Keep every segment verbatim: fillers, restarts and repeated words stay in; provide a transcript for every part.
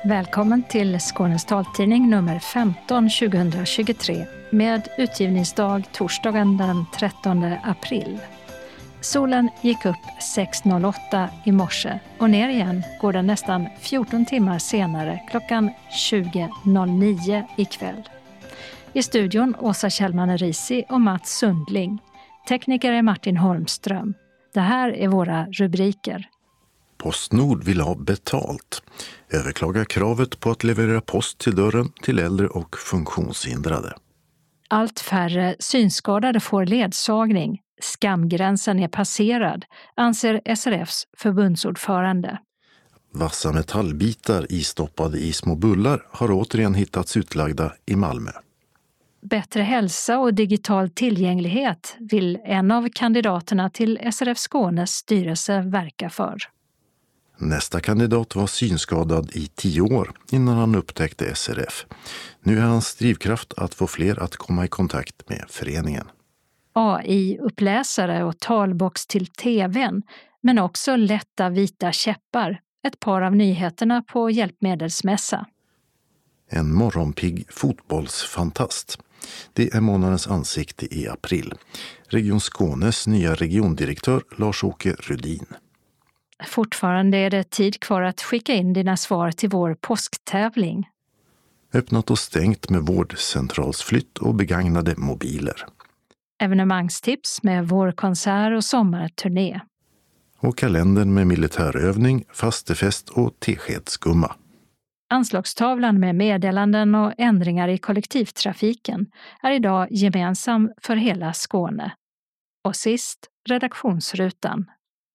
Välkommen till Skånes taltidning nummer femton tjugohundratjugotre med utgivningsdag torsdagen den trettonde april. Solen gick upp sex noll åtta i morse och ner igen går den nästan fjorton timmar senare klockan tjugo noll nio ikväll. I studion Åsa Kjellman Risi och Mats Sundling. Tekniker är Martin Holmström. Det här är våra rubriker. Postnord vill ha betalt. Överklaga kravet på att leverera post till dörren till äldre och funktionshindrade. Allt färre synskadade får ledsagning. Skamgränsen är passerad, anser S R F:s förbundsordförande. Vassa metallbitar istoppade i små bullar har återigen hittats utlagda i Malmö. Bättre hälsa och digital tillgänglighet vill en av kandidaterna till S R F Skånes styrelse verka för. Nästa kandidat var synskadad i tio år innan han upptäckte S R F. Nu är hans drivkraft att få fler att komma i kontakt med föreningen. A I-uppläsare och talbox till tvn, men också lätta vita käppar. Ett par av nyheterna på hjälpmedelsmässa. En morgonpigg fotbollsfantast. Det är månadens ansikte i april. Region Skånes nya regiondirektör Lars-Åke Rudin. Fortfarande är det tid kvar att skicka in dina svar till vår påsktävling. Öppnat och stängt med vårdcentralsflytt och begagnade mobiler. Evenemangstips med vårkonsert och sommarturné. Och kalendern med militärövning, fastefest och teskedsgumma. Anslagstavlan med meddelanden och ändringar i kollektivtrafiken är idag gemensam för hela Skåne. Och sist, redaktionsrutan.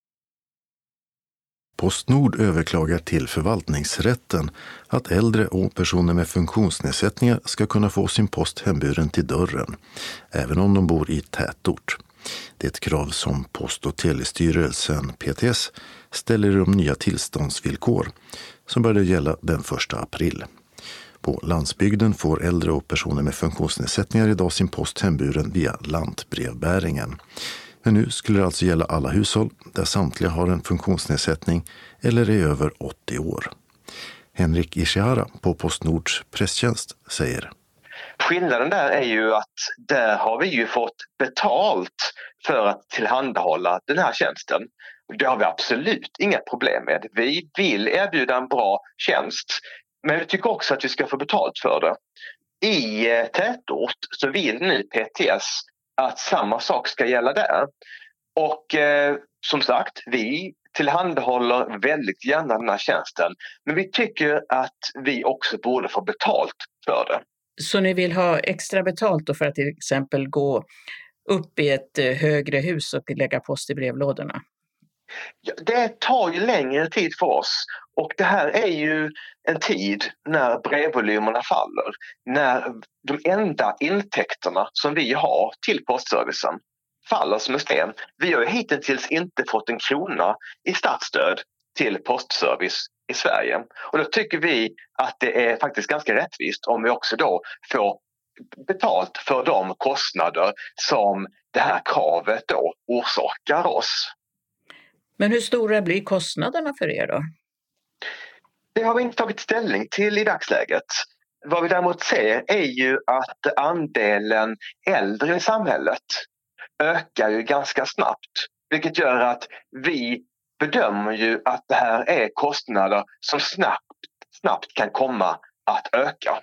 Postnord överklagar till förvaltningsrätten att äldre och personer med funktionsnedsättningar ska kunna få sin post hemburen till dörren, även om de bor i tätort. Det är ett krav som Post- och telestyrelsen P T S ställer i de nya tillståndsvillkor som började gälla den första april. På landsbygden får äldre och personer med funktionsnedsättningar idag sin post hemburen via lantbrevbäringen. Men nu skulle det alltså gälla alla hushåll där samtliga har en funktionsnedsättning eller är över åttio år. Henrik Ishihara på Postnords presstjänst säger: Skillnaden där är ju att där har vi ju fått betalt för att tillhandahålla den här tjänsten. Det har vi absolut inga problem med. Vi vill erbjuda en bra tjänst, men vi tycker också att vi ska få betalt för det. I tätort så vill nu P T S att samma sak ska gälla där. Och eh, som sagt, vi tillhandahåller väldigt gärna den här tjänsten. Men vi tycker att vi också borde få betalt för det. Så ni vill ha extra betalt då för att till exempel gå upp i ett högre hus och lägga post i brevlådorna? Ja, det tar ju längre tid för oss. Och det här är ju en tid när brevvolymerna faller. När de enda intäkterna som vi har till postservicen faller som en sten. Vi har ju hittills inte fått en krona i statsstöd till postservice i Sverige. Och då tycker vi att det är faktiskt ganska rättvist om vi också då får betalt för de kostnader som det här kravet då orsakar oss. Men hur stora blir kostnaderna för er då? Det har vi inte tagit ställning till i dagsläget. Vad vi däremot ser är ju att andelen äldre i samhället ökar ju ganska snabbt. Vilket gör att vi bedömer ju att det här är kostnader som snabbt, snabbt kan komma att öka.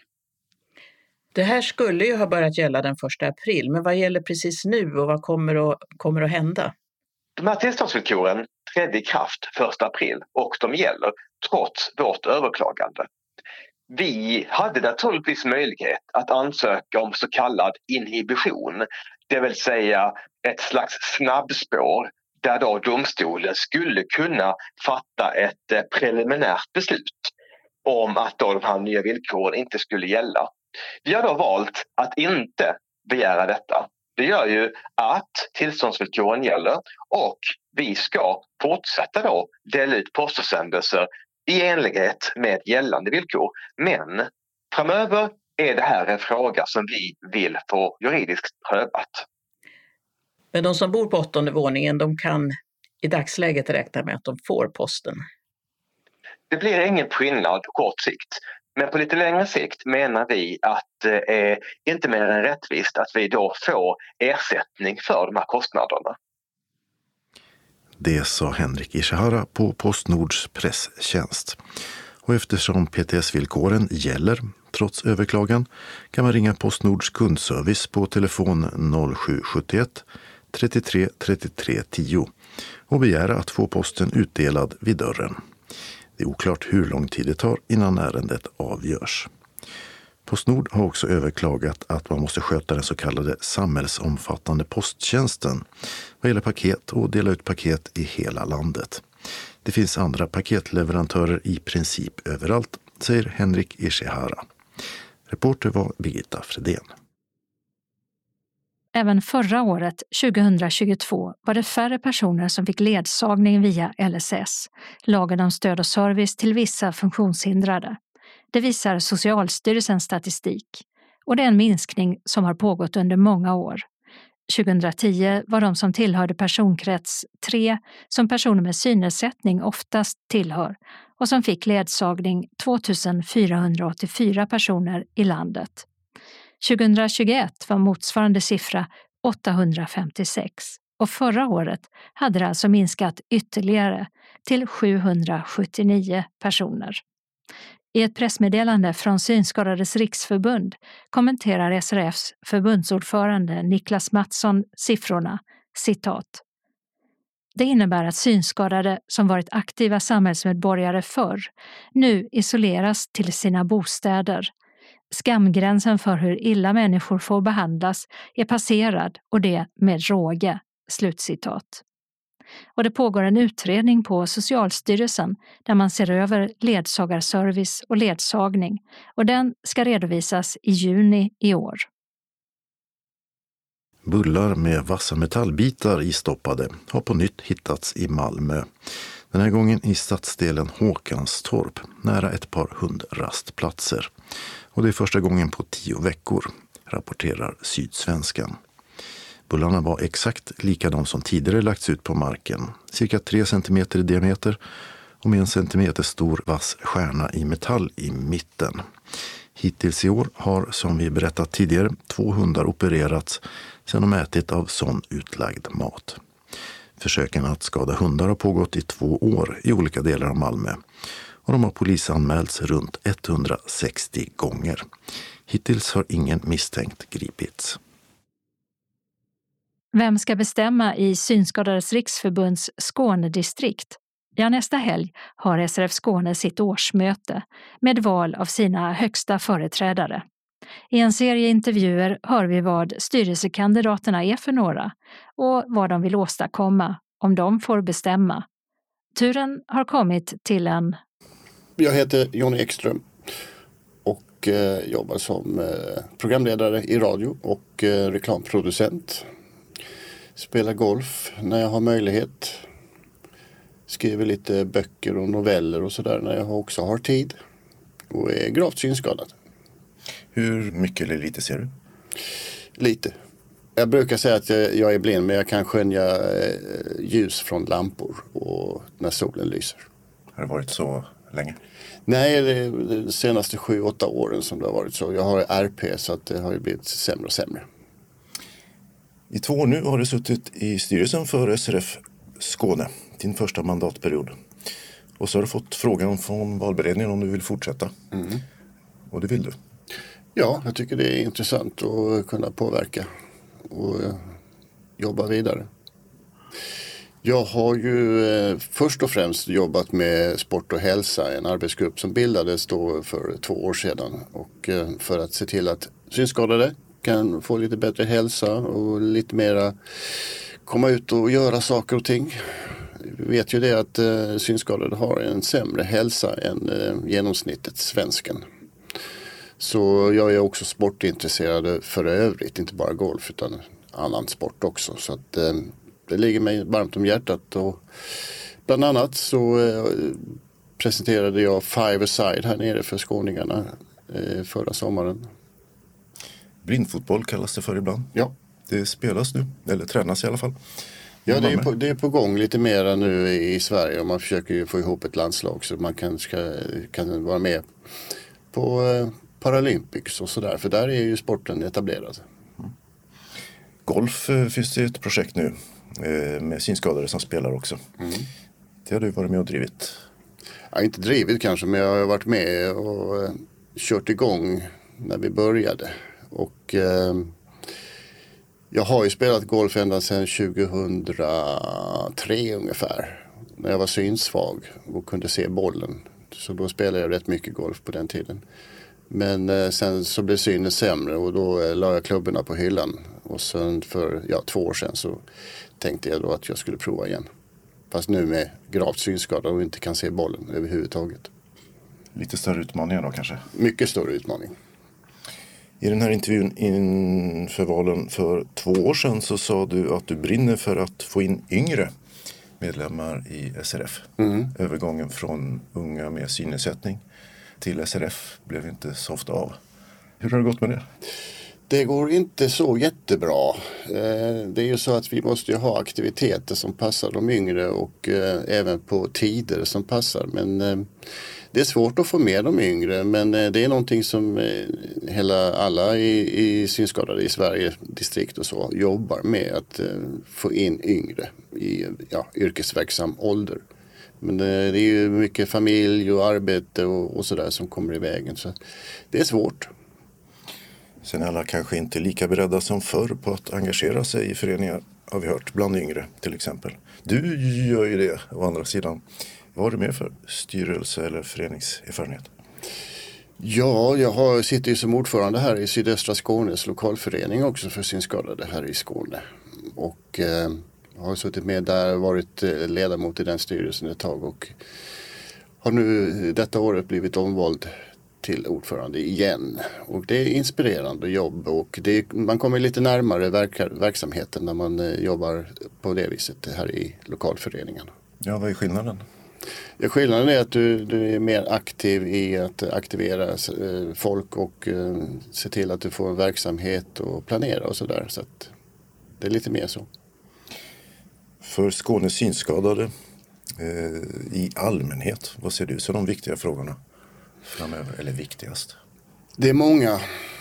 Det här skulle ju ha börjat gälla den första april, men vad gäller precis nu och vad kommer att, kommer att hända? De här tillståndsvillkoren trädde i kraft första april och de gäller trots vårt överklagande. Vi hade naturligtvis möjlighet att ansöka om så kallad inhibition, det vill säga ett slags snabbspår där då domstolen skulle kunna fatta ett preliminärt beslut om att då de här nya villkoren inte skulle gälla. Vi har då valt att inte begära detta. Det gör ju att tillståndsvillkoren gäller och vi ska fortsätta då dela ut postförsändelser i enlighet med gällande villkor. Men framöver är det här en fråga som vi vill få juridiskt prövat. Men de som bor på åttonde våningen, de kan i dagsläget räkna med att de får posten? Det blir ingen skillnad på kort sikt. Men på lite längre sikt menar vi att det är inte mer än rättvist att vi då får ersättning för de här kostnaderna. Det sa Henrik Ishihara på Postnords presstjänst. Och eftersom P T S-villkoren gäller trots överklagan kan man ringa Postnords kundservice på telefon noll sju sju ett trettiotre trettiotre tio och begära att få posten utdelad vid dörren. Det är oklart hur lång tid det tar innan ärendet avgörs. Postnord har också överklagat att man måste sköta den så kallade samhällsomfattande posttjänsten vad gäller paket och dela ut paket i hela landet. Det finns andra paketleverantörer i princip överallt, säger Henrik Ishihara. Reporter var Birgitta Fredén. Även förra året, tjugohundratjugotvå, var det färre personer som fick ledsagning via L S S, lagen om stöd och service till vissa funktionshindrade. Det visar Socialstyrelsens statistik och det är en minskning som har pågått under många år. tjugohundratio var de som tillhörde personkrets tre som personer med synnedsättning oftast tillhör och som fick ledsagning tvåtusenfyrahundraåttiofyra personer i landet. tjugohundratjugoett var motsvarande siffra åttahundrafemtiosex och förra året hade det alltså minskat ytterligare till sjuhundrasjuttionio personer. I ett pressmeddelande från Synskadades riksförbund kommenterar S R F:s förbundsordförande Niklas Mattsson siffrorna, citat. Det innebär att synskadade som varit aktiva samhällsmedborgare förr nu isoleras till sina bostäder. Skamgränsen för hur illa människor får behandlas är passerad och det med råge, slutcitat. Och det pågår en utredning på Socialstyrelsen där man ser över ledsagarservice och ledsagning och den ska redovisas i juni i år. Bullar med vassa metallbitar istoppade har på nytt hittats i Malmö. Den här gången i stadsdelen Håkanstorp, nära ett par hundrastplatser. Och det är första gången på tio veckor, rapporterar Sydsvenskan. Bullarna var exakt likadana som tidigare lagts ut på marken, cirka tre centimeter i diameter och med en centimeter stor vass stjärna i metall i mitten. Hittills i år har, som vi berättat tidigare, två hundar opererats sedan de ätit av sån utlagd mat. Försöken att skada hundar har pågått i två år i olika delar av Malmö och de har polisanmälts runt etthundrasextio gånger. Hittills har ingen misstänkt gripits. Vem ska bestämma i Synskadades riksförbunds Skånedistrikt? Ja, nästa helg har S R F Skåne sitt årsmöte med val av sina högsta företrädare. I en serie intervjuer hör vi vad styrelsekandidaterna är för några och vad de vill åstadkomma om de får bestämma. Turen har kommit till en... Jag heter Jonny Ekström och eh, jobbar som eh, programledare i radio och eh, reklamproducent. Spelar golf när jag har möjlighet. Skriver lite böcker och noveller och sådär när jag också har tid. Och är gravt synskadad. Hur mycket eller lite ser du? Lite. Jag brukar säga att jag, jag är blind men jag kan skönja eh, ljus från lampor och när solen lyser. Har det varit så länge? Nej, det är de senaste sju, åtta åren som det har varit så. Jag har R P så att det har ju blivit sämre och sämre. I två år nu har du suttit i styrelsen för S R F Skåne, din första mandatperiod. Och så har du fått frågan från valberedningen om du vill fortsätta. Mm. Och det vill du? Ja, jag tycker det är intressant att kunna påverka och jobba vidare. Jag har ju eh, först och främst jobbat med sport och hälsa, en arbetsgrupp som bildades då för två år sedan. Och eh, för att se till att synskadade kan få lite bättre hälsa och lite mera komma ut och göra saker och ting. Vi vet ju det att eh, synskadade har en sämre hälsa än eh, genomsnittet svensken. Så jag är också sportintresserad för övrigt, inte bara golf utan annan sport också. Så att eh, det ligger mig varmt om hjärtat och bland annat så eh, presenterade jag Five-a-side här nere för skåningarna eh, förra sommaren. Blindfotboll kallas det för ibland. Ja. Det spelas nu, eller tränas i alla fall. Ja, det är, på, det är på gång lite mera nu i Sverige och man försöker ju få ihop ett landslag så man kan, ska, kan vara med på eh, Paralympics och sådär. För där är ju sporten etablerad. Mm. Golf eh, finns det ett projekt nu eh, med synskadade som spelar också. Mm. Det har du varit med och drivit. Ja, inte drivit kanske, men jag har varit med och eh, kört igång när vi började. Och eh, jag har ju spelat golf ända sedan tjugohundratre ungefär. När jag var synsvag och kunde se bollen. Så då spelade jag rätt mycket golf på den tiden. Men eh, sen så blev synen sämre och då eh, la jag klubborna på hyllan. Och sen för ja, två år sedan så tänkte jag då att jag skulle prova igen. Fast nu med gravt synskada och inte kan se bollen överhuvudtaget. Lite större utmaningar då kanske? Mycket större utmaning. I den här intervjun inför valen för två år sedan så sa du att du brinner för att få in yngre medlemmar i S R F. Mm. Övergången från unga med synnedsättning till S R F blev inte så ofta av. Hur har det gått med det? Det går inte så jättebra. Det är ju så att vi måste ju ha aktiviteter som passar de yngre och även på tider som passar. Men det är svårt att få med de yngre, men det är någonting som hela, alla i, i synskadade i Sverige distrikt och så jobbar med att få in yngre i ja, yrkesverksam ålder. Men det är ju mycket familj och arbete och, och sådär som kommer i vägen, så det är svårt. Sen är alla kanske inte lika beredda som förr på att engagera sig i föreningar, har vi hört, bland yngre till exempel. Du gör ju det å andra sidan. Vad har du med för styrelse eller föreningserfarenhet? Ja, jag har, sitter ju som ordförande här i Sydöstra Skånes lokalförening också för synskadade här i Skåne. Och eh, har suttit med där, varit ledamot i den styrelsen ett tag och har nu detta året blivit omvald till ordförande igen. Och det är inspirerande jobb och det är, man kommer lite närmare verk, verksamheten när man eh, jobbar på det viset här i lokalföreningen. Ja, vad är skillnaden? Ja, skillnaden är att du, du är mer aktiv i att aktivera eh, folk och eh, se till att du får en verksamhet och planera och sådär. Så att det är lite mer så. För Skånes synskadade eh, i allmänhet, vad ser du som de viktiga frågorna framöver, eller viktigast? Det är många.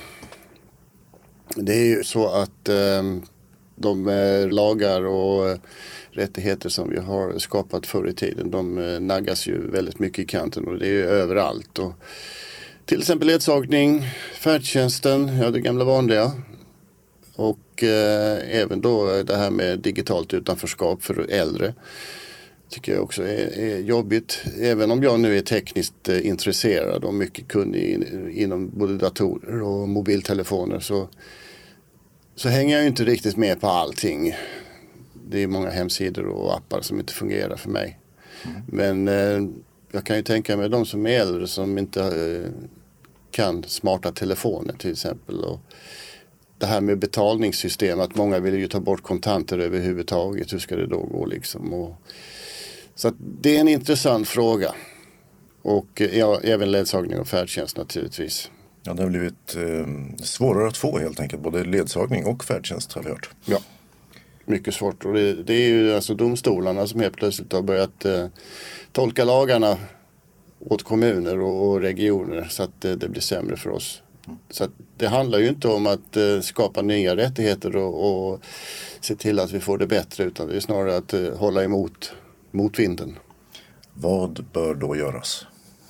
Det är ju så att eh, de eh, lagar och eh, rättigheter som vi har skapat förr i tiden, de eh, naggas ju väldigt mycket i kanten och det är ju överallt. Och till exempel ledsagning, färdtjänsten, ja det gamla vanliga. Och eh, även då det här med digitalt utanförskap för äldre. Tycker jag också är, är jobbigt. Även om jag nu är tekniskt eh, intresserad och mycket kunnig in, inom både datorer och mobiltelefoner så, så hänger jag ju inte riktigt med på allting. Det är många hemsidor och appar som inte fungerar för mig. Mm. Men eh, jag kan ju tänka mig de som är äldre som inte eh, kan smarta telefoner till exempel. Och det här med betalningssystem, att många vill ju ta bort kontanter överhuvudtaget. Hur ska det då gå liksom? Och, så att det är en intressant fråga. Och ja, även ledsagning och färdtjänst naturligtvis. Ja, det har blivit eh, svårare att få helt enkelt. Både ledsagning och färdtjänst har vi hört. Ja, mycket svårt. Och det, det är ju alltså domstolarna som helt plötsligt har börjat eh, tolka lagarna åt kommuner och, och regioner så att det, det blir sämre för oss. Mm. Så att det handlar ju inte om att eh, skapa nya rättigheter och, och se till att vi får det bättre, utan det är snarare att eh, hålla emot motvinden. Vad bör då göras?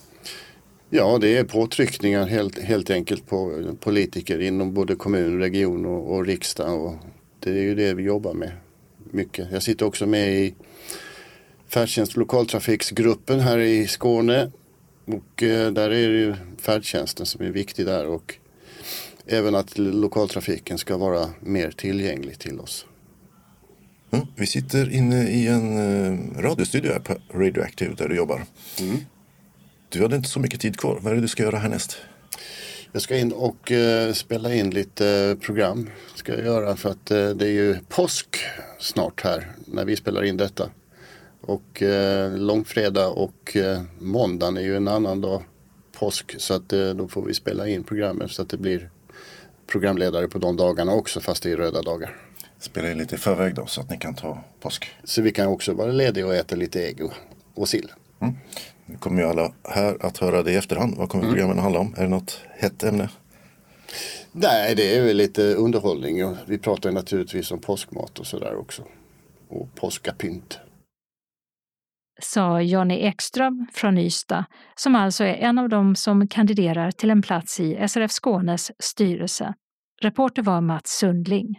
Ja, det är påtryckningar helt, helt enkelt på politiker inom både kommun, region och, och riksdag. Och det är ju det vi jobbar med mycket. Jag sitter också med i färdtjänst- och lokaltrafiksgruppen här i Skåne. Och eh, där är det ju färdtjänsten som är viktig där. Och även att lokaltrafiken ska vara mer tillgänglig till oss. Mm, vi sitter inne i en eh, radiostudio här på Radioactive där du jobbar. Mm. Du hade inte så mycket tid kvar. Vad är det du ska göra härnäst? Jag ska in och eh, spela in lite eh, program. Ska jag göra för att eh, det är ju påsk snart här när vi spelar in detta. Och eh, långfredag och eh, måndagen är ju en annan dag påsk. Så att eh, då får vi spela in programmet så att det blir programledare på de dagarna också, fast det är röda dagar. spela in lite i förväg då så att ni kan ta påsk. Så vi kan också vara lediga och äta lite ägg och, och sill. Mm. Nu kommer ju alla här att höra det i efterhand. Vad kommer mm. programmen handla om? Är det något hett ämne? Nej, det är väl lite underhållning. Och vi pratar naturligtvis om påskmat och sådär också. Och påskapynt. Sa Johnny Ekström från Ystad, som alltså är en av dem som kandiderar till en plats i S R F Skånes styrelse. Reporter var Mats Sundling.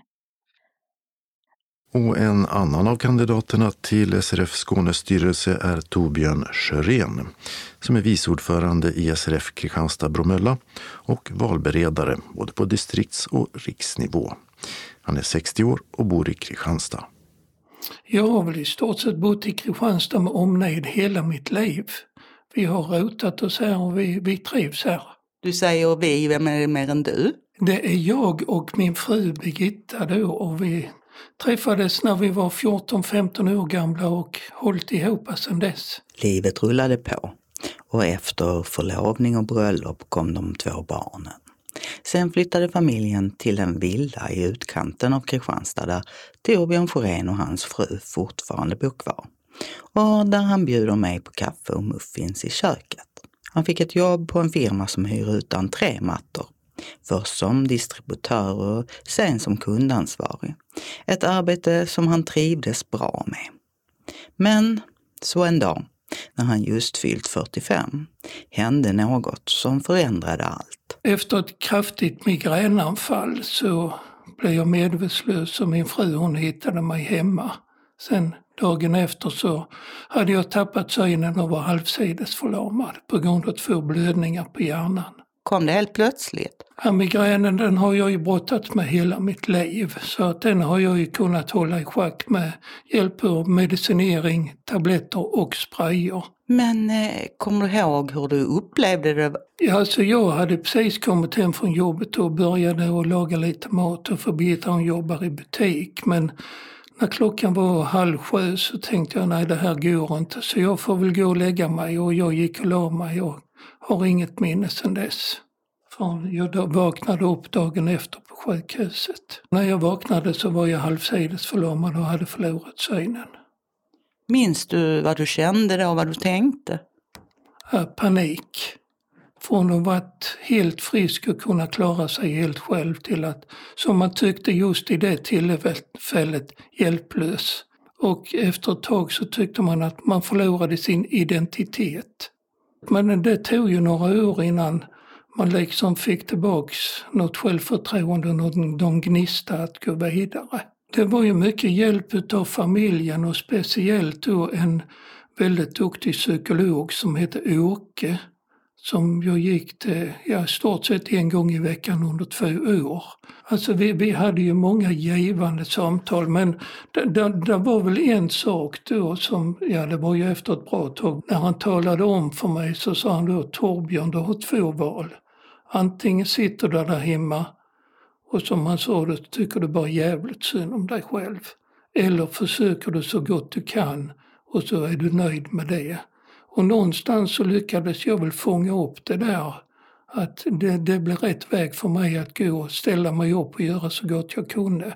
Och en annan av kandidaterna till S R F Skånes styrelse är Torbjörn Sjörén, som är viceordförande i S R F Kristianstad-Bromölla och valberedare både på distrikts- och riksnivå. Han är sextio år och bor i Kristianstad. Jag har väl i stort sett bott i Kristianstad med omnejd hela mitt liv. Vi har rotat oss här och vi, vi trivs här. Du säger vi, vem är det mer än du? Det är jag och min fru Birgitta då, och vi träffades när vi var fjorton femton år gamla och hållit ihop sedan dess. Livet rullade på och efter förlovning och bröllop kom de två barnen. Sen flyttade familjen till en villa i utkanten av Kristianstad där Torbjörn Sjörén och hans fru fortfarande bor kvar. Och där han bjuder mig på kaffe och muffins i köket. Han fick ett jobb på en firma som hyr ut entrémattor. Först som distributör och sen som kundansvarig. Ett arbete som han trivdes bra med. Men så en dag, när han just fyllt fyrtiofem, hände något som förändrade allt. Efter ett kraftigt migränanfall så blev jag medvetslös och min fru hon hittade mig hemma. Sen dagen efter så hade jag tappat synen och var halvsidesförlamad på grund av två blödningar på hjärnan. Kom det helt plötsligt? Ja, migränen den har jag ju brottats med hela mitt liv, så att den har jag ju kunnat hålla i schack med hjälp av medicinering, tabletter och sprayer. Men eh, kommer du ihåg hur du upplevde det? Ja, alltså jag hade precis kommit hem från jobbet och började att laga lite mat, och för Birgitta hon jobbar i butik, men när klockan var halv sju så tänkte jag nej, det här går inte, så jag får väl gå och lägga mig, och jag gick och la mig och har inget minne sedan dess. För jag vaknade upp dagen efter på sjukhuset. När jag vaknade så var jag halvsidesförlamad och hade förlorat synen. Minns du vad du kände då, vad du tänkte? Ja, panik. Från att ha varit helt frisk och kunna klara sig helt själv till att, som man tyckte just i det tillfället, hjälplös. Och efter ett tag så tyckte man att man förlorade sin identitet. Men det tog ju några år innan man liksom fick tillbaks något självförtroende och någon gnista att gå vidare. Det var ju mycket hjälp av familjen, och speciellt då en väldigt duktig psykolog som hette Åke, som jag gick till, ja, stort sett en gång i veckan under två år. Alltså vi, vi hade ju många givande samtal, men det, det, det var väl en sak då som, ja det var ju efter ett bra tag, när han talade om för mig så sa han då: Torbjörn, du har två val. Antingen sitter du där hemma och som han sa, då tycker du bara jävligt synd om dig själv. Eller försöker du så gott du kan och så är du nöjd med det. Och någonstans så lyckades jag väl fånga upp det där. Att det, det blev rätt väg för mig att gå och ställa mig upp och göra så gott jag kunde.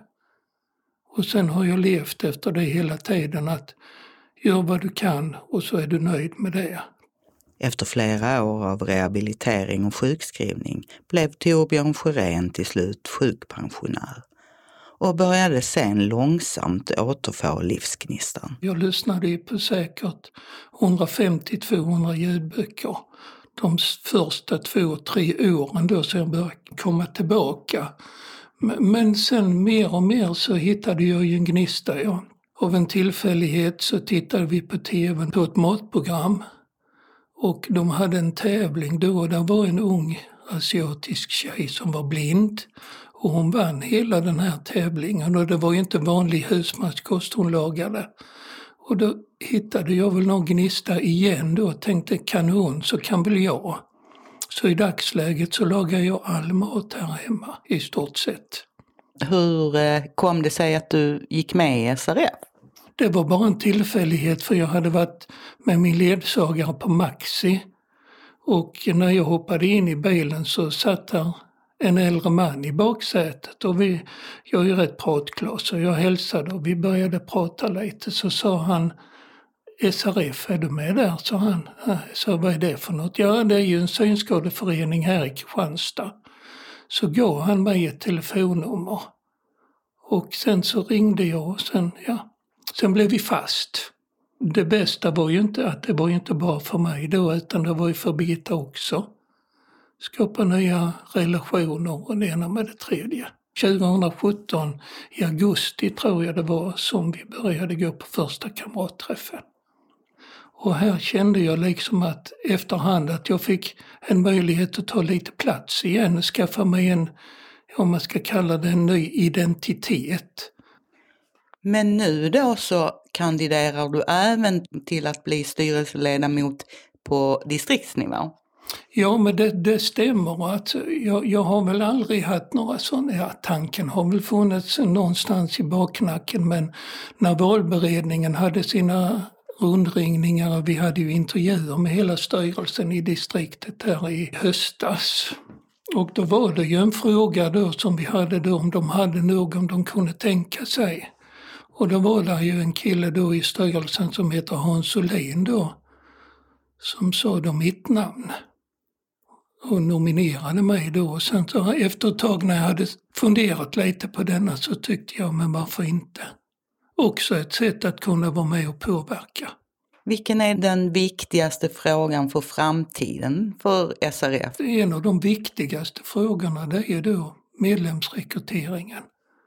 Och sen har jag levt efter det hela tiden, att gör vad du kan och så är du nöjd med det. Efter flera år av rehabilitering och sjukskrivning blev Torbjörn Sjörén till slut sjukpensionär och började sen långsamt återfå livsgnistan. Jag lyssnade på säkert hundrafemtio till tvåhundra ljudböcker de första två, tre åren då, så jag började komma tillbaka. Men sen mer och mer så hittade jag ju en gnista. Ja. Av en tillfällighet så tittade vi på tv på ett matprogram. Och de hade en tävling då, där var en ung asiatisk tjej som var blind. Och hon vann hela den här tävlingen, och det var ju inte vanlig husmanskost hon lagade. Och då hittade jag väl någon gnista igen då och tänkte, kan hon så kan väl jag. Så i dagsläget så lagar jag all mat här hemma i stort sett. Hur kom det sig att du gick med i S R F? Det var bara en tillfällighet, för jag hade varit med min ledsagare på Maxi. Och när jag hoppade in i bilen så satt där en äldre man i baksätet och vi, jag är ju rätt pratglas och jag hälsade och vi började prata lite. Så sa han, S R F, är du med där? Så han, så vad är det för något? Ja, det är ju en synskadeförening här i Kristianstad. Så gav han mig ett telefonnummer. Och sen så ringde jag och sen, ja, sen blev vi fast. Det bästa var ju inte att det var ju inte bara för mig då, utan det var ju för Birgitta också. Skapa nya relationer och det ena med det tredje. tjugohundrasjutton i augusti tror jag det var som vi började gå på första kamratträffen. Och här kände jag liksom att efterhand att jag fick en möjlighet att ta lite plats igen och skaffa mig en, om man ska kalla det en ny identitet. Men nu då så kandiderar du även till att bli styrelseledamot på distriktsnivå? Ja, men det, det stämmer. Att jag, jag har väl aldrig haft några sådana, ja, tanken har väl funnits någonstans i baknacken, men när valberedningen hade sina rundringningar och vi hade ju intervjuer med hela styrelsen i distriktet här i höstas. Och då var det ju en fråga då som vi hade då om de hade någon de kunde tänka sig. Och då var det ju en kille då i styrelsen som heter Hans Olin då, som sa då mitt namn och nominerade mig då. Och sen så efter ett tag när jag hade funderat lite på denna så tyckte jag, men varför inte? Också ett sätt att kunna vara med och påverka. Vilken är den viktigaste frågan för framtiden för S R F? En av de viktigaste frågorna det är då medlemsrekryteringen.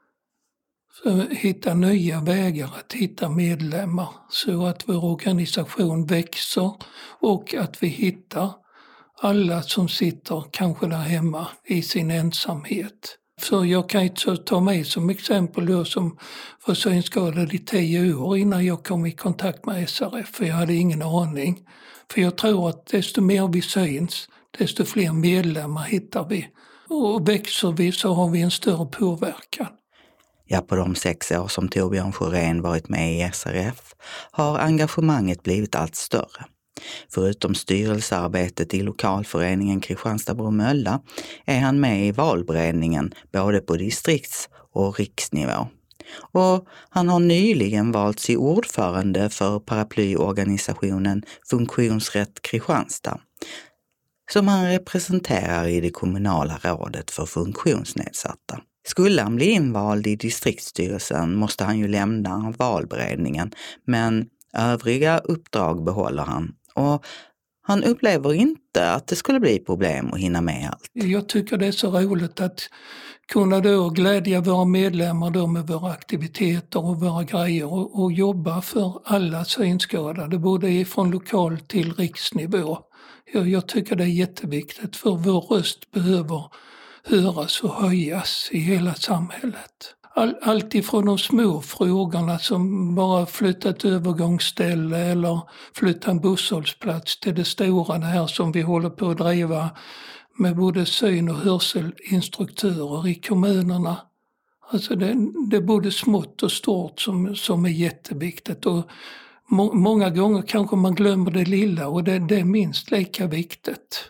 Så hitta nya vägar att hitta medlemmar så att vår organisation växer och att vi hittar alla som sitter kanske där hemma i sin ensamhet. Så jag kan ju ta mig som exempel då som var synskadad i tio år innan jag kom i kontakt med S R F, för jag hade ingen aning. För jag tror att desto mer vi syns, desto fler medlemmar hittar vi. Och växer vi så har vi en större påverkan. Ja, på de sex år som Torbjörn Sjörén varit med i S R F har engagemanget blivit allt större. Förutom styrelsearbetet i lokalföreningen Kristianstad-Bromölla är han med i valberedningen både på distrikts- och riksnivå. Och han har nyligen valts i ordförande för paraplyorganisationen Funktionsrätt Kristianstad, som han representerar i det kommunala rådet för funktionsnedsatta. Skulle han bli invald i distriktsstyrelsen måste han ju lämna valberedningen, men övriga uppdrag behåller han. Och han upplever inte att det skulle bli problem att hinna med allt. Jag tycker det är så roligt att kunna då glädja våra medlemmar då med våra aktiviteter och våra grejer och, och jobba för alla synskadade, både från lokal till riksnivå. Jag, jag tycker det är jätteviktigt, för vår röst behöver höras och höjas i hela samhället. All, allt ifrån de små frågorna som bara flytta ett övergångsställe eller flytta en busshållplats till det stora, det här som vi håller på att driva med både syn- och hörselinstruktörer i kommunerna. Alltså det, det är både smått och stort som, som är jätteviktigt, och må, många gånger kanske man glömmer det lilla, och det, det är minst lika viktigt.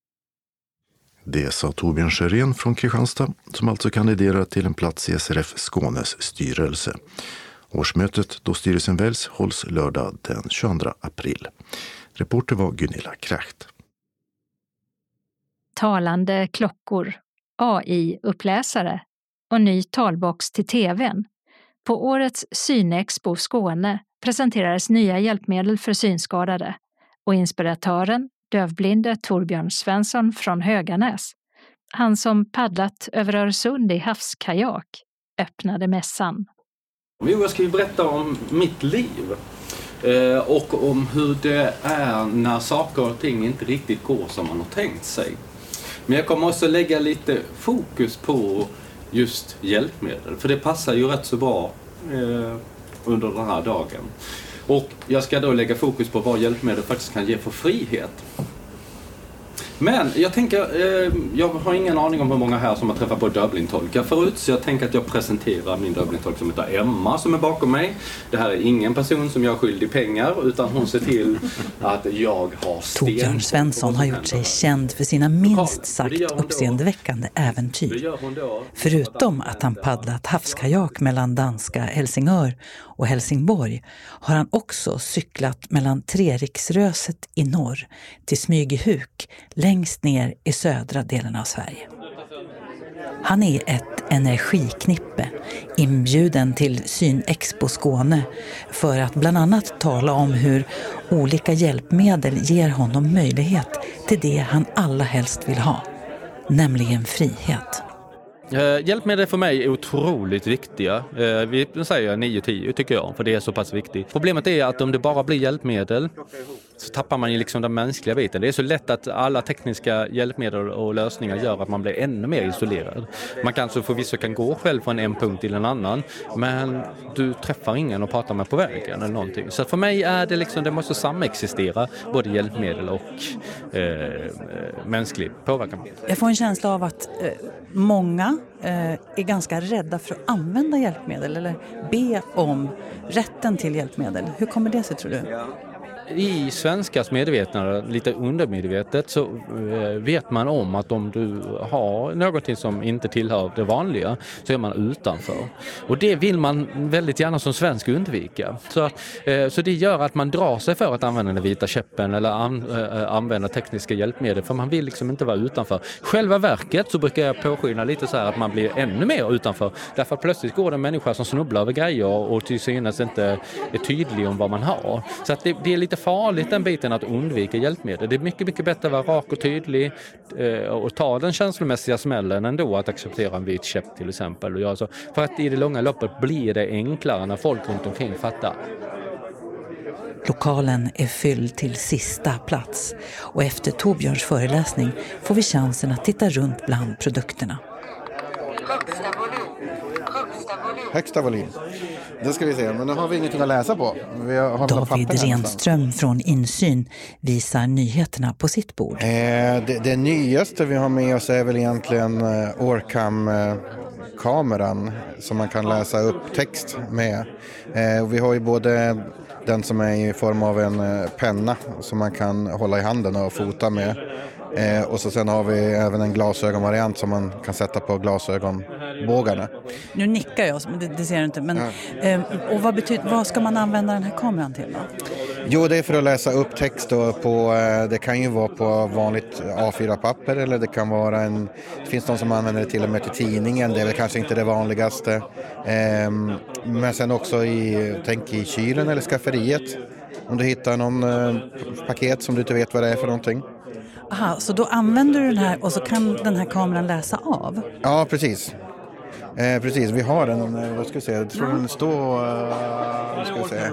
Det sa Torbjörn Sjörén från Kristianstad, som alltså kandiderar till en plats i S R F Skånes styrelse. Årsmötet då styrelsen väljs hålls lördag den tjugoandra april. Reporter var Gunilla Kracht. Talande klockor, A I-uppläsare och ny talbox till tvn. På årets Synexpo Skåne presenterades nya hjälpmedel för synskadade, och inspiratören, dövblinde Torbjörn Svensson från Höganäs, han som paddlat över Öresund i havskajak, öppnade mässan. Jag ska ju berätta om mitt liv eh, och om hur det är när saker och ting inte riktigt går som man har tänkt sig. Men jag kommer också lägga lite fokus på just hjälpmedel, för det passar ju rätt så bra eh, under den här dagen. Och jag ska då lägga fokus på vad hjälpmedel faktiskt kan ge för frihet. Men jag tänker, eh, jag har ingen aning om hur många här som har träffat på Dublin-tolkar förut, så jag tänker att jag presenterar min Dublin-tolk som heter Emma som är bakom mig. Det här är ingen person som jag skyller pengar, utan hon ser till att jag har sten. Torbjörn Svensson har gjort sig känd för sina minst sagt uppseendeväckande äventyr. Förutom att han paddlat havskajak mellan danska Helsingör och Helsingborg har han också cyklat mellan Treriksröset i norr till Smygehuk längst ner i södra delen av Sverige. Han är ett energiknippe, inbjuden till Synexpo Skåne för att bland annat tala om hur olika hjälpmedel ger honom möjlighet till det han allra helst vill ha, nämligen frihet. Eh, hjälpmedel för mig är otroligt viktiga. Eh, vi säger nio tio tycker jag, för det är så pass viktigt. Problemet är att om det bara blir hjälpmedel så tappar man ju liksom den mänskliga biten. Det är så lätt att alla tekniska hjälpmedel och lösningar gör att man blir ännu mer isolerad. Man kanske förvisso kan gå själv från en punkt till en annan, men du träffar ingen och pratar med på vägen eller någonting. Så för mig är det liksom, det måste samexistera, både hjälpmedel och eh, mänsklig påverkan. Jag får en känsla av att eh, många eh, är ganska rädda för att använda hjälpmedel eller be om rätten till hjälpmedel. Hur kommer det sig, tror du? I svenskas medvetande, lite undermedvetet, så vet man om att om du har någonting som inte tillhör det vanliga så är man utanför. Och det vill man väldigt gärna som svensk undvika. Så, så det gör att man drar sig för att använda den vita käppen eller an, använda tekniska hjälpmedel, för man vill liksom inte vara utanför. Själva verket så brukar jag påskina lite så här att man blir ännu mer utanför. Därför att plötsligt går det en människa som snubblar över grejer och till synes inte är tydlig om vad man har. Så att det, det är lite farligt den biten att undvika hjälpmedel. Det är mycket, mycket bättre att vara rak och tydlig eh, och ta den känslomässiga smällen ändå att acceptera en vit käpp till exempel. Och göra så. För att i det långa loppet blir det enklare när folk runt omkring fattar. Lokalen är fylld till sista plats och efter Torbjörns föreläsning får vi chansen att titta runt bland produkterna. Högsta volym. Högsta volym. Högsta volym. Det ska vi se, men nu har vi ingenting att läsa på. Vi har David Renström från Insyn visar nyheterna på sitt bord. Eh, det, det nyaste vi har med oss är väl egentligen eh, Orcam-kameran som man kan läsa upp text med. Eh, vi har ju både den som är i form av en eh, penna som man kan hålla i handen och fota med. Eh, och så sen har vi även en glasögonvariant som man kan sätta på glasögonbågarna. Nu nickar jag, men det, det ser du inte. Men, ja. eh, och vad, betyder, vad ska man använda den här kameran till då? Jo, det är för att läsa upp text då på, det kan ju vara på vanligt A fyra-papper eller det kan vara en, det finns de som använder det till och med till tidningen, det är väl kanske inte det vanligaste. Eh, men sen också i, tänk i kylen eller skafferiet, om du hittar någon eh, paket som du inte vet vad det är för någonting. Aha, så då använder du den här och så kan den här kameran läsa av? Ja, precis. Eh, precis, vi har den, vad ska jag säga, jag tror den står, uh, vad ska jag säga.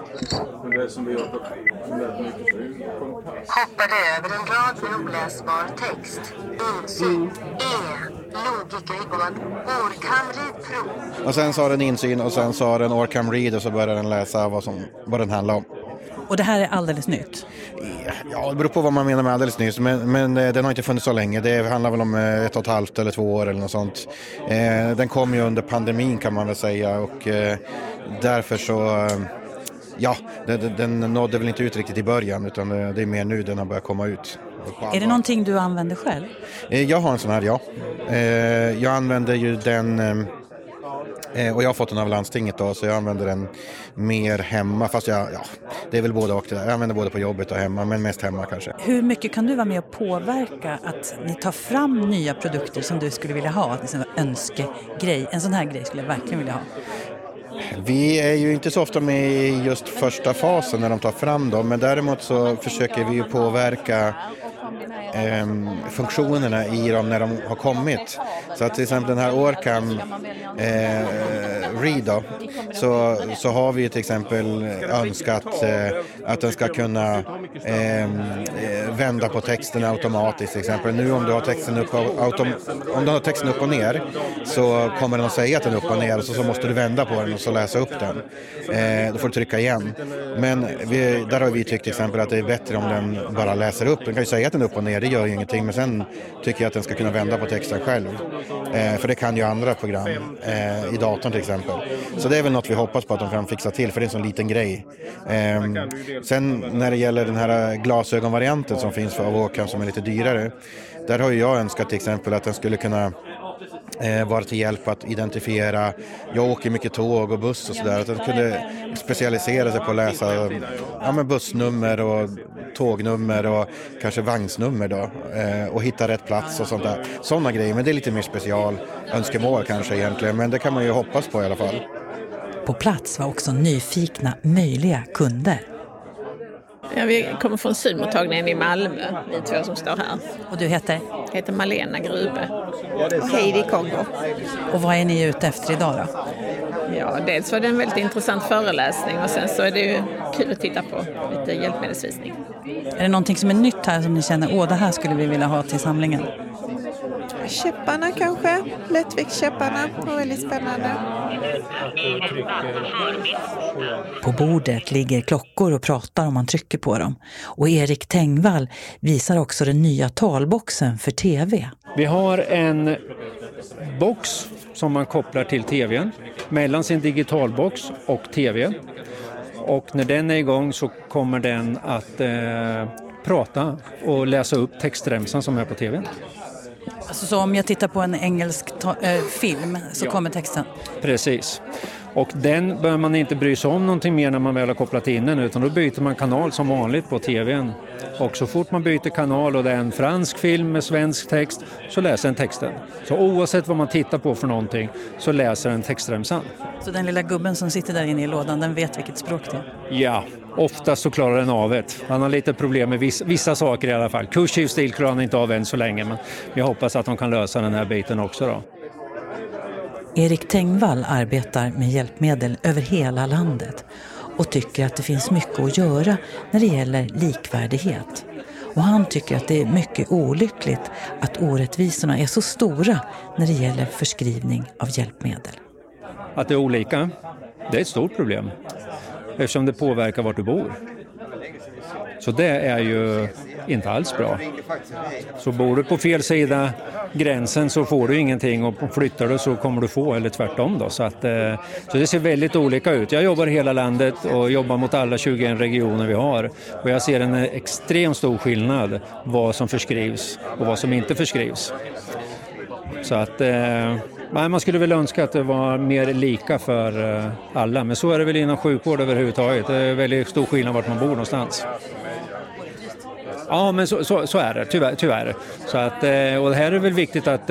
Hoppade över en rad med oläsbar text. Insyn, E, logikribbad, Orcam Read. Och sen så har den insyn och sen så har den Orcam Read och så börjar den läsa vad, som, vad den handlar om. Och det här är alldeles nytt? Ja, det beror på vad man menar med alldeles nytt. Men, men den har inte funnits så länge. Det handlar väl om ett och ett halvt eller två år eller något sånt. Eh, den kom ju under pandemin kan man väl säga. Och eh, därför så... Ja, den, den nådde väl inte ut riktigt i början. Utan det är mer nu den har börjat komma ut. Är det någonting du använder själv? Eh, jag har en sån här, ja. Eh, jag använder ju den... Eh, Och jag har fått den av landstinget då, så jag använder den mer hemma. Fast jag, ja, det är väl både och det där. Jag använder både på jobbet och hemma, men mest hemma kanske. Hur mycket kan du vara med och påverka att ni tar fram nya produkter som du skulle vilja ha? Att det är en önskegrej. En sån här grej skulle jag verkligen vilja ha. Vi är ju inte så ofta med i just första fasen när de tar fram dem. Men däremot så försöker vi ju påverka eh, funktionerna i dem när de har kommit. Så att till exempel den här Orcam eh, Read då, så, så har vi till exempel önskat eh, att den ska kunna eh, vända på texten automatiskt till exempel. Nu om du har texten upp, autom, om du har texten upp och ner så kommer den att säga att den är upp och ner och så, så måste du vända på den och så läsa upp den. Eh, då får du trycka igen. Men vi, där har vi tyckt till exempel att det är bättre om den bara läser upp. Den kan ju säga att den är upp och ner, det gör ju ingenting. Men sen tycker jag att den ska kunna vända på texten själv. Eh, för det kan ju andra program eh, i datorn till exempel. Så det är väl något vi hoppas på att de kan fixa till, för det är en sån liten grej. Eh, sen när det gäller den här glasögonvarianten som finns för Wacom som är lite dyrare, där har ju jag önskat till exempel att den skulle kunna eh, vara till hjälp att identifiera. Jag åker mycket tåg och buss och sådär, att den kunde specialisera sig på att läsa ja, men bussnummer och tågnummer och kanske vagnsnummer då, eh, och hitta rätt plats och sånt där. Sådana grejer, men det är lite mer special önskemål kanske egentligen, men det kan man ju hoppas på i alla fall. På plats var också nyfikna möjliga kunder. Ja, vi kommer från synmottagningen i Malmö, vi två som står här. Och du heter? Jag heter Malena Grube. Och Heidi Kongo. Och vad är ni ute efter idag då? Ja, dels var det en väldigt intressant föreläsning och sen så är det ju kul att titta på lite hjälpmedelsvisning. Är det någonting som är nytt här som ni känner, åh det här skulle vi vilja ha till samlingen? Käpparna kanske, lättviktskäpparna, var väldigt spännande. På bordet ligger klockor och pratar om man trycker på dem. Och Erik Tengvall visar också den nya talboxen för tv. Vi har en box som man kopplar till tvn mellan sin digitalbox och tv. Och när den är igång så kommer den att eh, prata och läsa upp textremsan som är på tvn. Alltså, så om jag tittar på en engelsk ta- äh, film så ja. Kommer texten? Precis. Och den bör man inte bry sig om någonting mer när man väl har kopplat in den, utan då byter man kanal som vanligt på tvn. Och så fort man byter kanal och det är en fransk film med svensk text så läser den texten. Så oavsett vad man tittar på för någonting så läser den textremsan. Så den lilla gubben som sitter där inne i lådan, den vet vilket språk det är? Ja, ofta så klarar den av det. Han har lite problem med vissa, vissa saker i alla fall. Kursiv stil klarar han inte av än så länge, men vi hoppas att de kan lösa den här biten också då. Erik Tengvall arbetar med hjälpmedel över hela landet och tycker att det finns mycket att göra när det gäller likvärdighet. Och han tycker att det är mycket olyckligt att orättvisorna är så stora när det gäller förskrivning av hjälpmedel. Att det är olika, det är ett stort problem eftersom det påverkar vart du bor. Så det är ju inte alls bra. Så bor du på fel sida gränsen så får du ingenting, och flyttar du så kommer du få, eller tvärtom då. Så, att, så det ser väldigt olika ut. Jag jobbar i hela landet och jobbar mot alla tjugoen regioner vi har. Och jag ser en extremt stor skillnad vad som förskrivs och vad som inte förskrivs. Så att eh, man skulle väl önska att det var mer lika för eh, alla. Men så är det väl inom sjukvård överhuvudtaget. Det är väldigt stor skillnad vart man bor någonstans. Ja, men så, så, så är det, tyvärr. tyvärr. Så att, och det här är väl viktigt att